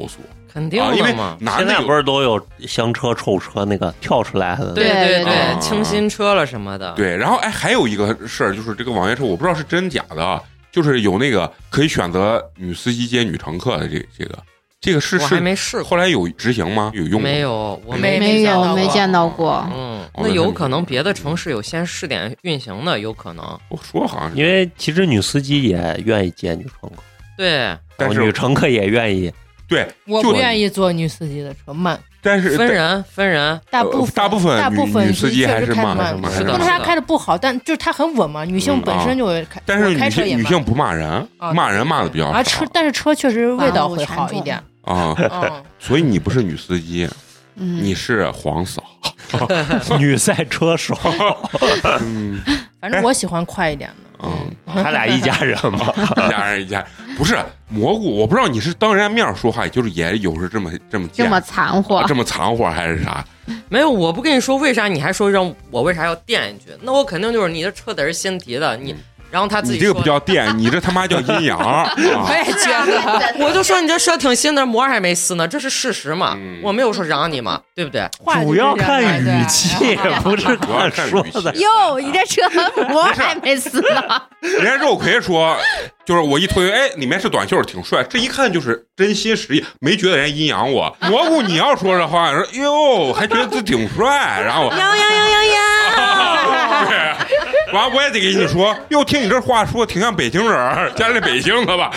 Speaker 4: 肯定的嘛。
Speaker 5: 现在不是都有香车、臭车那个跳出来的？
Speaker 4: 对，清新车了什么的。
Speaker 1: 对，然后还有一个事儿，就是这个网约车，我不知道是真假的，就是有那个可以选择女司机接女乘客的这个是
Speaker 4: 我还没试过，
Speaker 1: 后来有执行吗？有用吗？
Speaker 4: 没有，我
Speaker 3: 没见到过。
Speaker 4: 那有可能别的城市有先试点运行的，有可能。
Speaker 1: 我说好像
Speaker 5: 因为其实女司机也愿意接女乘客，
Speaker 4: 对，
Speaker 1: 但是
Speaker 5: 女乘客也愿意。
Speaker 1: 对，
Speaker 2: 我不愿意坐女司机的车，慢。
Speaker 1: 但是
Speaker 4: 分人，
Speaker 2: 大部分
Speaker 1: 女司机还是慢，
Speaker 4: 是的。
Speaker 2: 不是她开的不好，但就是她很稳嘛。女性本身就会开，
Speaker 1: 但是
Speaker 2: 女
Speaker 1: 性不骂人，骂人骂的比较少。
Speaker 2: 但是车确实味道会好一点
Speaker 1: 啊。所以你不是女司机，你是黄嫂，
Speaker 5: 女赛车手。
Speaker 2: 反正我喜欢快一点的。
Speaker 5: 他俩一家人嘛，
Speaker 1: 一家人不是蘑菇，我不知道你是当人家面说话，就是也有是这么
Speaker 3: 残货，
Speaker 1: 这么残货还是啥？
Speaker 4: 没有，我不跟你说为啥，你还说让我为啥要垫一句？那我肯定就是你的车得是新提的，你。然后他自己
Speaker 1: 你这个不叫垫，你这他妈叫阴阳。
Speaker 4: 我也觉得，我就说你这车挺新的，膜还没撕呢，这是事实嘛？我没有说让你嘛，对不对？
Speaker 5: 主要看语气，不是看说的。
Speaker 3: 哟，你这车膜还没撕呢。
Speaker 1: 人家肉葵说，就是我一推，里面是短袖，挺帅，这一看就是真心实意，没觉得人阴阳我。蘑菇，你要说这话，说哟，还觉得自己挺帅，然后
Speaker 3: 呀。
Speaker 1: 对，完我也得给你说，又听你这话说，挺像北京人，家里北京的吧？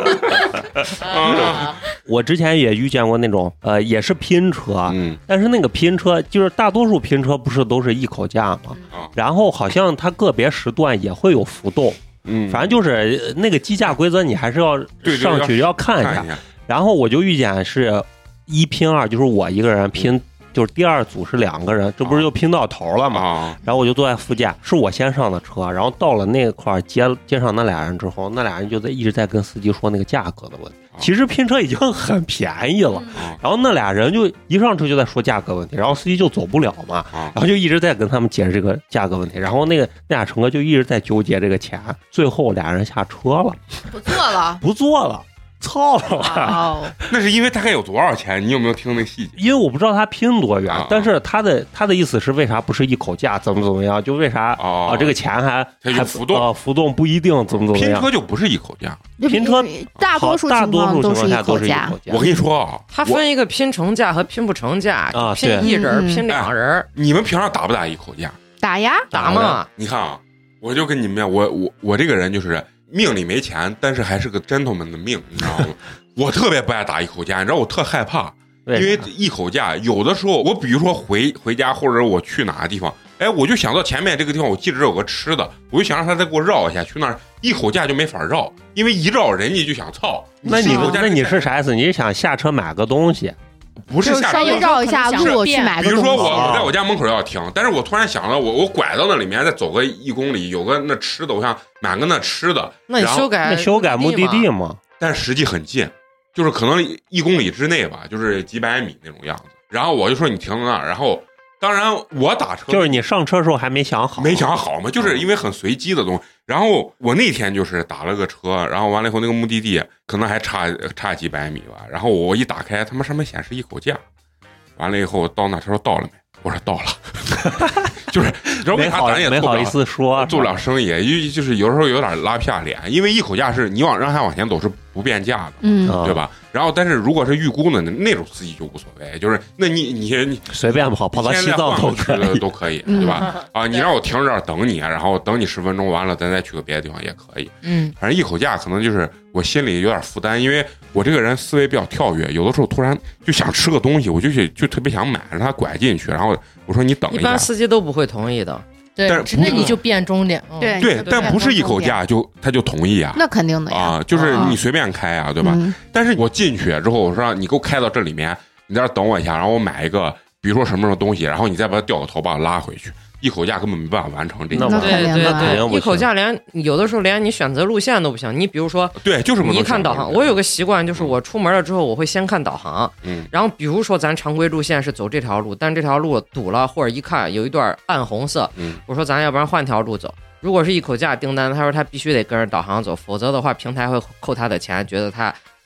Speaker 5: 我之前也遇见过那种，也是拼车，但是那个拼车就是大多数拼车不是都是一口价嘛，然后好像它个别时段也会有浮动，反正就是那个计价规则你还是要上去要看一下。然后我就遇见是1拼2，就是我一个人拼。就是第二组是2个人，这不是就拼到头了吗？然后我就坐在副驾，是我先上的车，然后到了那块接上那俩人之后，那俩人就一直在跟司机说那个价格的问题。其实拼车已经很便宜了，然后那俩人就一上车就在说价格问题，然后司机就走不了嘛，然后就一直在跟他们解释这个价格问题，然后那俩乘客就一直在纠结这个钱，最后俩人下车了，不坐了。操了！
Speaker 1: 那是因为大概有多少钱？你有没有听那细节？
Speaker 5: 因为我不知道他拼多远，但是他的意思是为啥不是一口价，怎么样？就为啥这个钱还
Speaker 1: 浮动
Speaker 5: 浮动不一定怎么样？
Speaker 1: 拼车就不是一口价，
Speaker 5: 拼车
Speaker 3: 大多数情况
Speaker 5: 都是一
Speaker 3: 口价。
Speaker 1: 我跟你说
Speaker 4: 它分一个拼成价和拼不成价，拼1人拼2人。
Speaker 1: 你们平常打不打一口价？
Speaker 3: 打呀，
Speaker 4: 打嘛！
Speaker 1: 你看我就跟你们我这个人就是命里没钱，但是还是个 gentleman 的命，你知道吗？我特别不爱打一口价，你知道我特害怕，因为一口价有的时候我比如说回家或者我去哪个地方，我就想到前面这个地方我记着有个吃的，我就想让他再给我绕一下，去那儿一口价就没法绕，因为一绕人家就想操。
Speaker 5: 那你是啥意思？你是想下车买个东西？
Speaker 1: 不是下
Speaker 3: 稍微绕一下路去买个东西。
Speaker 1: 比如说我在我家门口要停，但是我突然想到我拐到那里面再走个1公里，有个那吃的，我想买个那吃的。
Speaker 4: 那你修改
Speaker 5: 目的地吗？
Speaker 1: 但实际很近，就是可能1公里之内吧，就是几百米那种样子。然后我就说你停在那儿，然后当然我打车
Speaker 5: 就是你上车的时候还没想好
Speaker 1: 嘛，就是因为很随机的东西。然后我那天就是打了个车，然后完了以后那个目的地可能还差几百米吧，然后我一打开，他妈上面显示一口价，完了以后到那他说到了没？我说到了，就是为啥咱也
Speaker 5: 没好意思说
Speaker 1: 做不了生意，就是有时候有点拉不下脸，因为一口价是你让他往前走是不变价的，对吧？然后但是如果是预估的那种司机就无所谓，就是那你
Speaker 5: 随便跑到西藏
Speaker 1: 都可以，对吧？你让我停这儿等你，然后等你10分钟，完了咱再去个别的地方也可以。反正一口价可能就是我心里有点负担，因为我这个人思维比较跳跃，有的时候突然就想吃个东西，我就特别想买，让他拐进去，然后我说你等一下，
Speaker 4: 一般司机都不会同意的。
Speaker 2: 对，那你就变终点。
Speaker 1: 对，但不是一口价他就同意啊？
Speaker 3: 那肯定的呀，
Speaker 1: 就是你随便开啊，对吧？但是我进去之后，我说你给我开到这里面，你在这等我一下，然后我买一个，比如说什么东西，然后你再把它掉个头把它拉回去。一口价根本没办法完成这个。
Speaker 4: 对，一口价有的时候连你选择路线都不行。你比如说，
Speaker 1: 对，就是
Speaker 4: 你一看导航，我有个习惯，就是我出门了之后，我会先看导航。然后比如说咱常规路线是走这条路，但这条路堵了，或者一看有一段暗红色，我说咱要不然换条路走。如果是一口价订单，他说他必须得跟着导航走，否则的话平台会扣他的钱，觉得他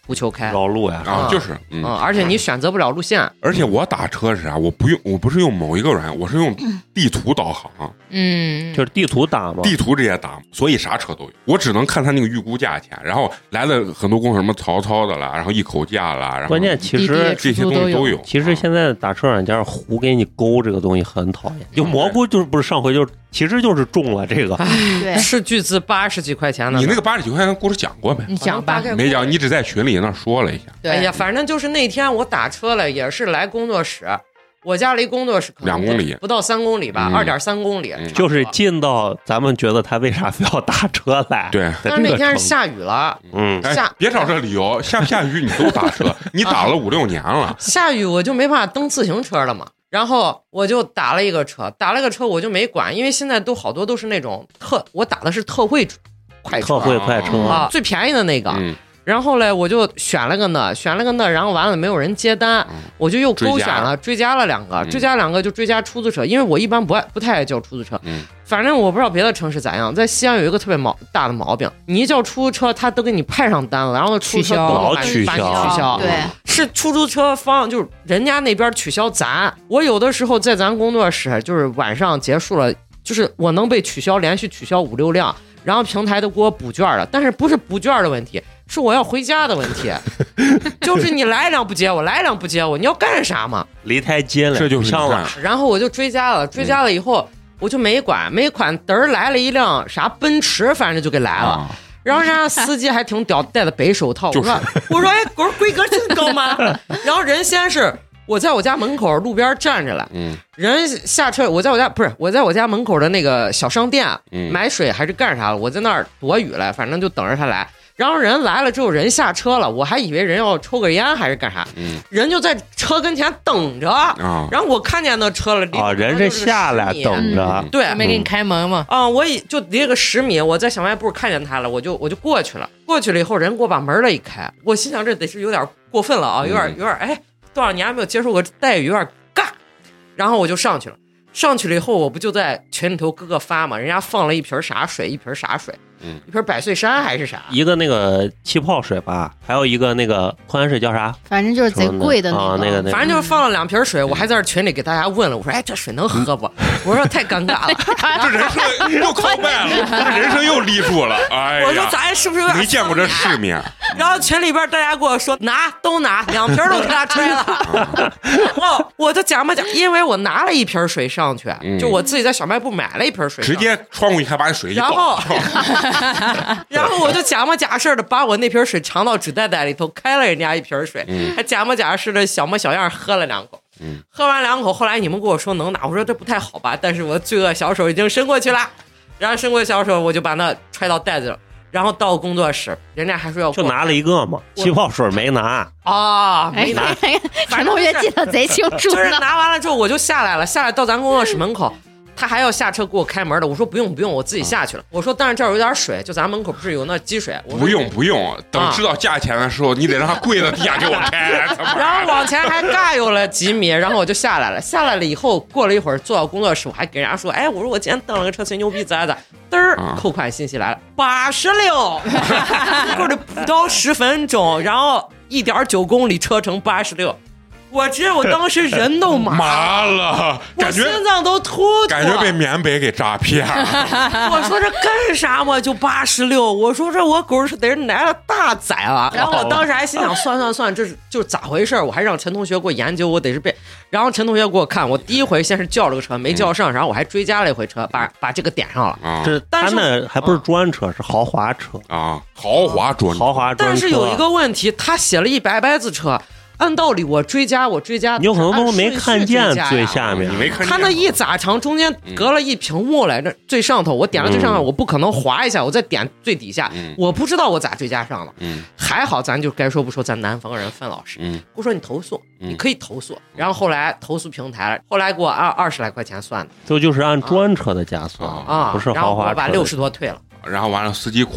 Speaker 4: 不求开
Speaker 5: 绕路呀
Speaker 1: 就是
Speaker 4: 而且你选择不了路线。
Speaker 1: 而且我打车是啥？我不是用某一个软件，我是用地图导航，
Speaker 5: 就是地图打嘛，
Speaker 1: 地图直接打，所以啥车都有。我只能看他那个预估价钱，然后来了很多公司什么曹操的了，然后一口价了，然后
Speaker 5: 关键其实
Speaker 1: 这些东西都有。
Speaker 5: 其实现在打车软件胡给你勾这个东西很讨厌，就蘑菇就是不是上回就其实就是中了这个，
Speaker 3: 对，
Speaker 4: 是巨资80几块钱的。
Speaker 1: 你那个80几块钱故事讲过没？
Speaker 2: 你讲吧，
Speaker 1: 没讲，你只在群里那说了一下。
Speaker 4: 哎呀，反正就是那天我打车了，也是来工作室。我家离工作室可能
Speaker 1: 2公里，
Speaker 4: 不到3公里吧，2.3公里，
Speaker 5: 就是近到咱们觉得他为啥非要打车来？
Speaker 1: 对，
Speaker 4: 但是那天是下雨了，
Speaker 1: 别找这理由，下雨你都打车，你打了5、6年了，
Speaker 4: 下雨我就没办法蹬自行车了嘛。然后我就打了一个车我就没管，因为现在都好多都是那种我打的是特惠快车，最便宜的那个。然后嘞，我就选了个那，然后完了没有人接单，我就又勾选了，追加了2个，追加2个就追加出租车，因为我一般不太爱叫出租车。反正我不知道别的城市咋样，在西安有一个特别大的毛病，你一叫出租车，他都给你派上单了，然后出租车都
Speaker 5: 取消，
Speaker 3: 对，
Speaker 4: 是出租车方就是人家那边取消咱。我有的时候在咱工作室，就是晚上结束了，就是我能被取消，连续取消5、6辆，然后平台都给我补券了，但是不是补券的问题。是我要回家的问题，就是你来一辆不接我，来一辆不接我，你要干啥嘛？
Speaker 5: 离太近了，
Speaker 1: 这就是
Speaker 5: 上了。
Speaker 4: 然后我就追加了以后，我就没管，嘚儿来了一辆啥奔驰，反正就给来了。然后人家司机还挺屌，戴的白手套。我说，哎，我说规格这么高吗？然后人先是我在我家门口路边站着了，人下车，我在我家门口的那个小商店买水还是干啥了？我在那儿躲雨了，反正就等着他来。然后人来了之后，人下车了，我还以为人要抽个烟还是干啥，人就在车跟前等着。然后我看见那车了，
Speaker 5: 人是下来等着，
Speaker 4: 对，
Speaker 2: 没给你开门嘛。
Speaker 4: 我就离个10米，我在小卖部看见他了，我就过去了。过去了以后，人给我把门了一开，我心想这得是有点过分了啊，有点哎，多少年没有接受过待遇，有点尬。然后我就上去了。上去了以后，我不就在群里头各个发嘛，人家放了一瓶啥水，一瓶百岁山还是啥，
Speaker 5: 一个那个气泡水吧，还有一个那个矿泉水叫啥？
Speaker 3: 反正就是贼贵的
Speaker 5: 那个，
Speaker 4: 反正就是放了2瓶水，我还在这群里给大家问了，我说哎这水能喝不？我说太尴尬了，
Speaker 1: 这人生又靠卖了，这人生又立住了，哎呀，
Speaker 4: 我说咱是不是有点
Speaker 1: 没见过这世面？
Speaker 4: 然后群里边大家跟我说都拿2瓶都给他吹了，我就讲，因为我拿了1瓶水上去，就我自己在小卖部买了1瓶水，
Speaker 1: 直接窗户一开把水一倒，
Speaker 4: 然后我就假模假式的把我那瓶水藏到纸袋袋里头，开了人家1瓶水，还假模假式的小模小样喝了2口，喝完2口，后来你们跟我说能拿，我说这不太好吧，但是我罪恶小手已经伸过去了，然后伸过小手我就把那揣到袋子了。然后到工作室，人家还说要
Speaker 5: 就拿了一个嘛，气泡水没拿
Speaker 4: 啊，没拿。
Speaker 3: 反正同学记得贼清楚，
Speaker 4: 就是拿完了之后我就下来了，到咱工作室门口，他还要下车给我开门的。我说不用，我自己下去了。我说但是这儿有点水，就咱门口不是有那积水？我说
Speaker 1: 不用，等知道价钱的时候，你得让他跪到地下给我开。
Speaker 4: 然后往前还尬悠了几米，然后我就下来了。下来了以后，过了一会儿坐到工作室，我还给人家说，哎，我说我今天蹬了个车，贼牛逼，咋？嘚儿扣款信息来了，86，过了不到10分钟，然后1.9公里车程86。我当时人都
Speaker 1: 麻了，
Speaker 4: 我心脏都突，
Speaker 1: 感觉被缅北给诈骗了。
Speaker 4: 我说这干啥嘛？就86，我说这我狗是得是来了大宰了。然后我当时还心想，算，这是就是咋回事？我还让陈同学给我研究，我得是被。然后陈同学给我看，我第一回先是叫了个车没叫上，然后我还追加了一回车，把这个点上了。
Speaker 5: 但是他那还不是专车，是豪华车
Speaker 1: 啊，豪华专车。
Speaker 4: 但是有一个问题，他写了100字车。按道理我追加，
Speaker 5: 你有可能都没看见最下面，
Speaker 1: 你没看见。
Speaker 4: 他那一咋长，中间隔了一屏幕来着，最上头我点了最上头，我不可能滑一下，我再点最底下，我不知道我咋追加上了。还好咱就该说不说，咱南方人范老师，我说你投诉，你可以投诉。然后后来投诉平台了，后来给我按20来块钱算的，
Speaker 5: 就是按专车的价算啊，不是豪华车。
Speaker 4: 然后我把60多退了。
Speaker 1: 然后完了，司机哭了。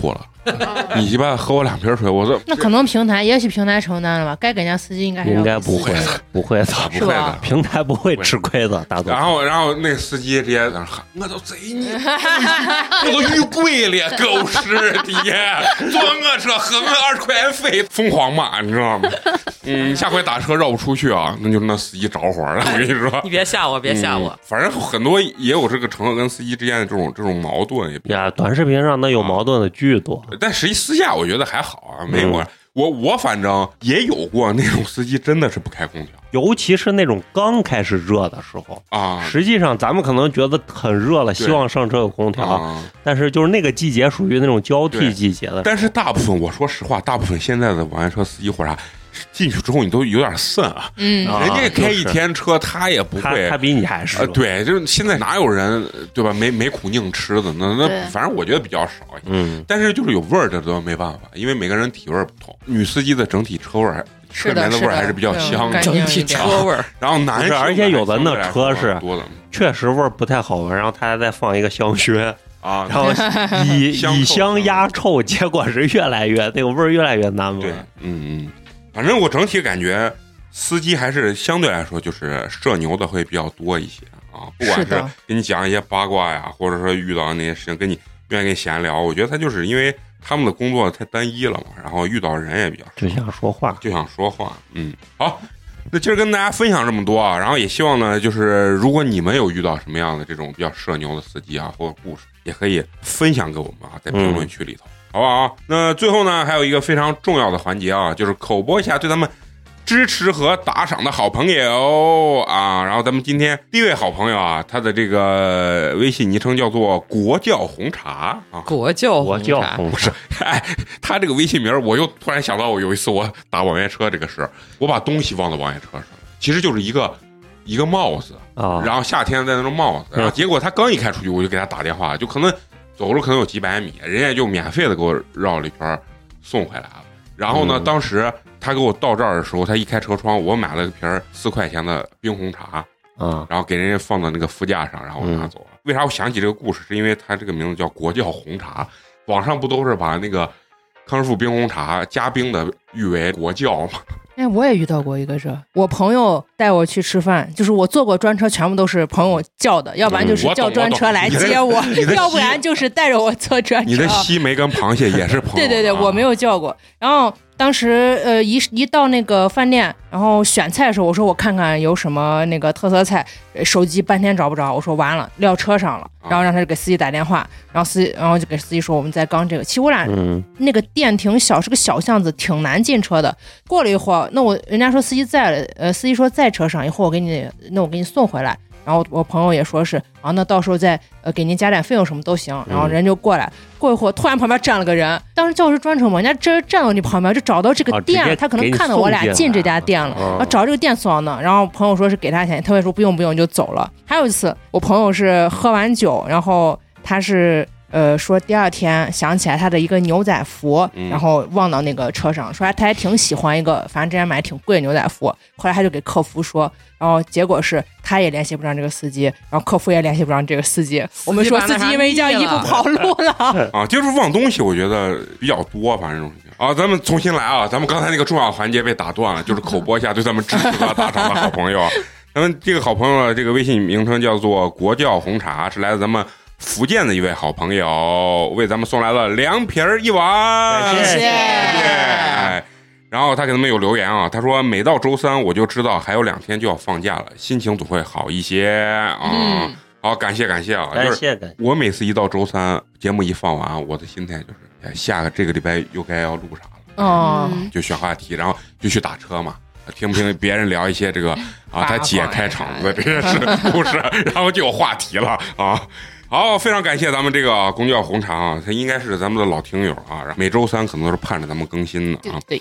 Speaker 1: 你鸡巴喝我2瓶水，我说
Speaker 2: 那可能也许平台承担了吧，该给人家司机应该
Speaker 5: 不会的，不会的，
Speaker 1: 不会的，
Speaker 5: 平台不会吃亏的，大多。
Speaker 1: 然后那司机直接在那喊：“我都贼你，我都遇鬼了，狗屎的，坐我车喝我20块钱费，疯狂骂，你知道吗？下回打车绕不出去啊，那就是那司机着火了。我跟你说，
Speaker 4: 你别吓我，别吓我。
Speaker 1: 反正很多也有这个乘客跟司机之间的这种矛盾
Speaker 5: 呀，短视频上那有矛盾的巨多，
Speaker 1: 但实际私下我觉得还好啊，没有。我反正也有过那种司机真的是不开空调，
Speaker 5: 尤其是那种刚开始热的时候
Speaker 1: 啊。
Speaker 5: 实际上咱们可能觉得很热了，希望上车有空调，但是就是那个季节属于那种交替季节的。
Speaker 1: 但是大部分我说实话，大部分现在的网约车司机或啥进去之后你都有点渗啊。人家开一天车他也不会，
Speaker 5: 他比你还是
Speaker 1: 对，就是现在哪有人对吧？没苦拧吃的那反正我觉得比较少。但是就是有味儿，这都没办法，因为每个人体味不同。女司机的整体车味车里面的味还是比较香的，
Speaker 4: 整体车味。
Speaker 1: 然后男生，
Speaker 5: 而且有的那车是确实味不太好闻，然后他还再放一个香薰啊，然后以香压臭，结果是越来越那个味儿越来越难闻。
Speaker 1: 对，反正我整体感觉司机还是相对来说就是社牛的会比较多一些啊，不管是给你讲一些八卦呀，或者说遇到那些事情愿意跟你闲聊，我觉得他就是因为他们的工作太单一了嘛，然后遇到人也比较少，
Speaker 5: 就想说话。
Speaker 1: 好，那今儿跟大家分享这么多啊，然后也希望呢，就是如果你们有遇到什么样的这种比较社牛的司机啊，或者故事，也可以分享给我们啊，在评论区里头，好不好？那最后呢，还有一个非常重要的环节啊，就是口播一下对咱们支持和打赏的好朋友啊，然后咱们今天第一位好朋友啊，他的这个微信昵称叫做国窖红茶啊，
Speaker 4: 国窖红茶
Speaker 1: 不是，他这个微信名我又突然想到，我有一次我打网约车这个事，我把东西忘到网约车上，其实就是一个帽子啊，然后夏天戴那种帽子，然后结果他刚一开出去，我就给他打电话，就可能走路可能有几百米，人家就免费的给我绕了一圈送回来了。然后呢，当时他给我到这儿的时候，他一开车窗，我买了个瓶4块钱的冰红茶，然后给人家放到那个副驾上，然后我拿走了。为啥我想起这个故事？是因为他这个名字叫国窖红茶，网上不都是把那个康师傅冰红茶加冰的誉为国窖吗？
Speaker 2: 我也遇到过一个我朋友带我去吃饭，就是我坐过专车全部都是朋友叫的，要不然就是叫专车来接我，要不然就是带着我坐专车。
Speaker 1: 你的西梅跟螃蟹也是朋友？
Speaker 2: 对，我没有叫过。然后当时一到那个饭店，然后选菜的时候，我说我看看有什么那个特色菜，手机半天找不着，我说完了撂车上了，然后让他给司机打电话，然后就给司机说我们在刚这个。其实我俩那个店挺小，是个小巷子，挺难进车的。过了一会儿，那人家说司机在了，司机说在车上，一会儿我给你送回来。然后我朋友也说是啊，那到时候再给您加点费用什么都行。然后人就过来，过一会儿突然旁边站了个人，当时叫我是专车嘛，人家这站到你旁边就找到这个店，他可能看到我俩进这家店了，然后找这个店送到那。然后朋友说是给他钱，他会说不用就走了。还有一次，我朋友是喝完酒，然后他是说第二天想起来他的一个牛仔服，然后忘到那个车上，说他还挺喜欢一个，反正之前买挺贵的牛仔服，后来他就给客服说，然后结果是他也联系不上这个司机，然后客服也联系不上这个司机。我们说司机因为一件衣服跑路了
Speaker 1: 啊，就是忘东西，我觉得比较多，反正这种事情啊。咱们重新来啊，咱们刚才那个重要环节被打断了，就是口播一下对咱们支持和打赏的好朋友。咱们这个好朋友的这个微信名称叫做国窖红茶，是来自咱们福建的一位好朋友，为咱们送来了2瓶1碗，
Speaker 2: 谢谢。
Speaker 1: 然后他给他们有留言啊，他说每到周三我就知道还有2天就要放假了，心情总会好一些啊。好，感谢啊，
Speaker 5: 感谢。
Speaker 1: 我每次一到周三节目一放完，我的心态就是这个礼拜又该要录啥了，就选话题，然后就去打车嘛，听不听别人聊一些这个啊，他姐开场子这些故事，然后就有话题了啊。好，非常感谢咱们这个公窖红茶啊，他应该是咱们的老听友啊，每周三可能都是盼着咱们更新的啊。
Speaker 2: 对。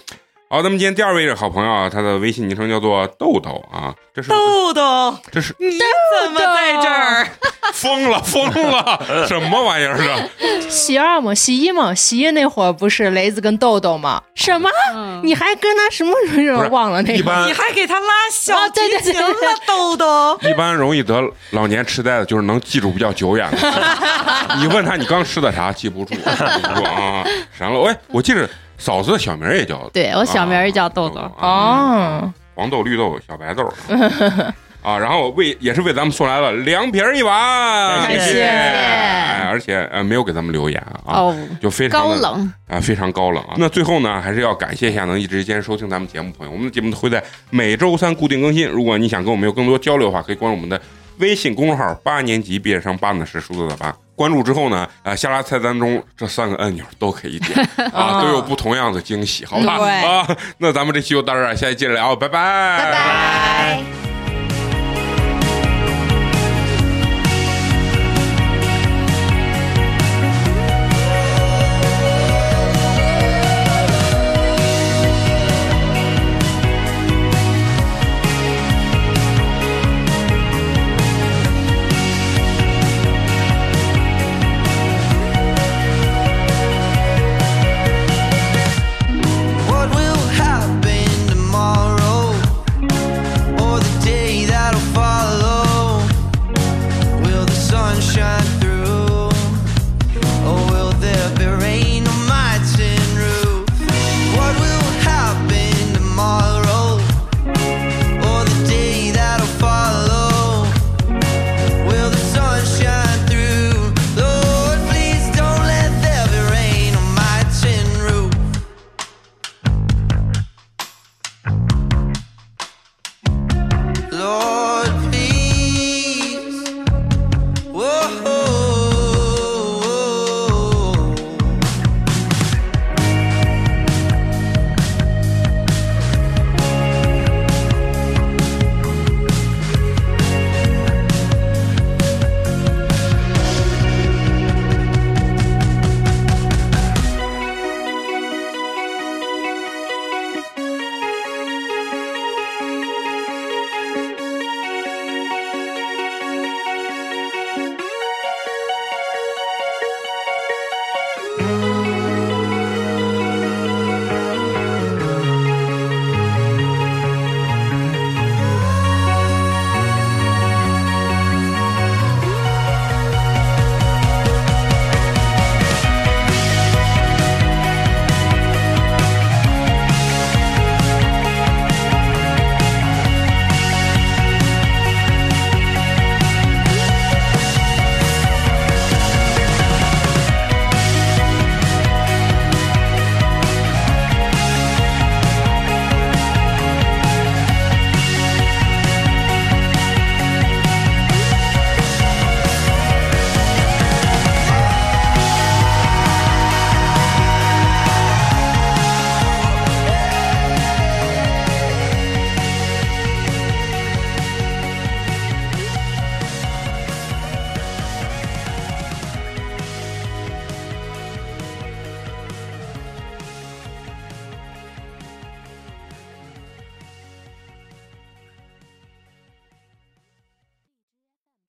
Speaker 1: 好，那么今天第二位好朋友啊，他的微信昵称叫做豆豆啊，这是
Speaker 4: 豆豆，
Speaker 1: 这是
Speaker 4: 你怎么在这儿？
Speaker 1: 疯了，什么玩意儿是？
Speaker 2: 洗二嘛，洗一嘛，洗一那会儿不是雷子跟豆豆吗？什么？你还跟他什么忘了那个？
Speaker 4: 你还给他拉小提琴了，豆豆。
Speaker 1: 一般容易得老年痴呆的，就是能记住比较久远的。你问他你刚吃的啥，记不住啊，闪了。喂，我记着嫂子的小名也叫，
Speaker 3: 对我小名也叫豆豆
Speaker 2: 哦，
Speaker 1: 黄豆、绿豆、小白豆。啊，然后也是为咱们送来了2瓶1碗，
Speaker 2: 谢谢。
Speaker 1: 而且没有给咱们留言啊，就非常
Speaker 3: 高冷
Speaker 1: 啊，非常高冷啊。那最后呢，还是要感谢一下能一直坚持收听咱们节目的朋友。我们的节目会在每周3固定更新。如果你想跟我们有更多交流的话，可以关注我们的微信公众号8年级毕业生，8呢是数字的8。关注之后呢，下拉菜单中这3个按钮都可以点啊，都有不同样的惊喜，好吧？啊，那咱们这期就到这儿，下期接着聊，拜拜，
Speaker 3: 拜拜。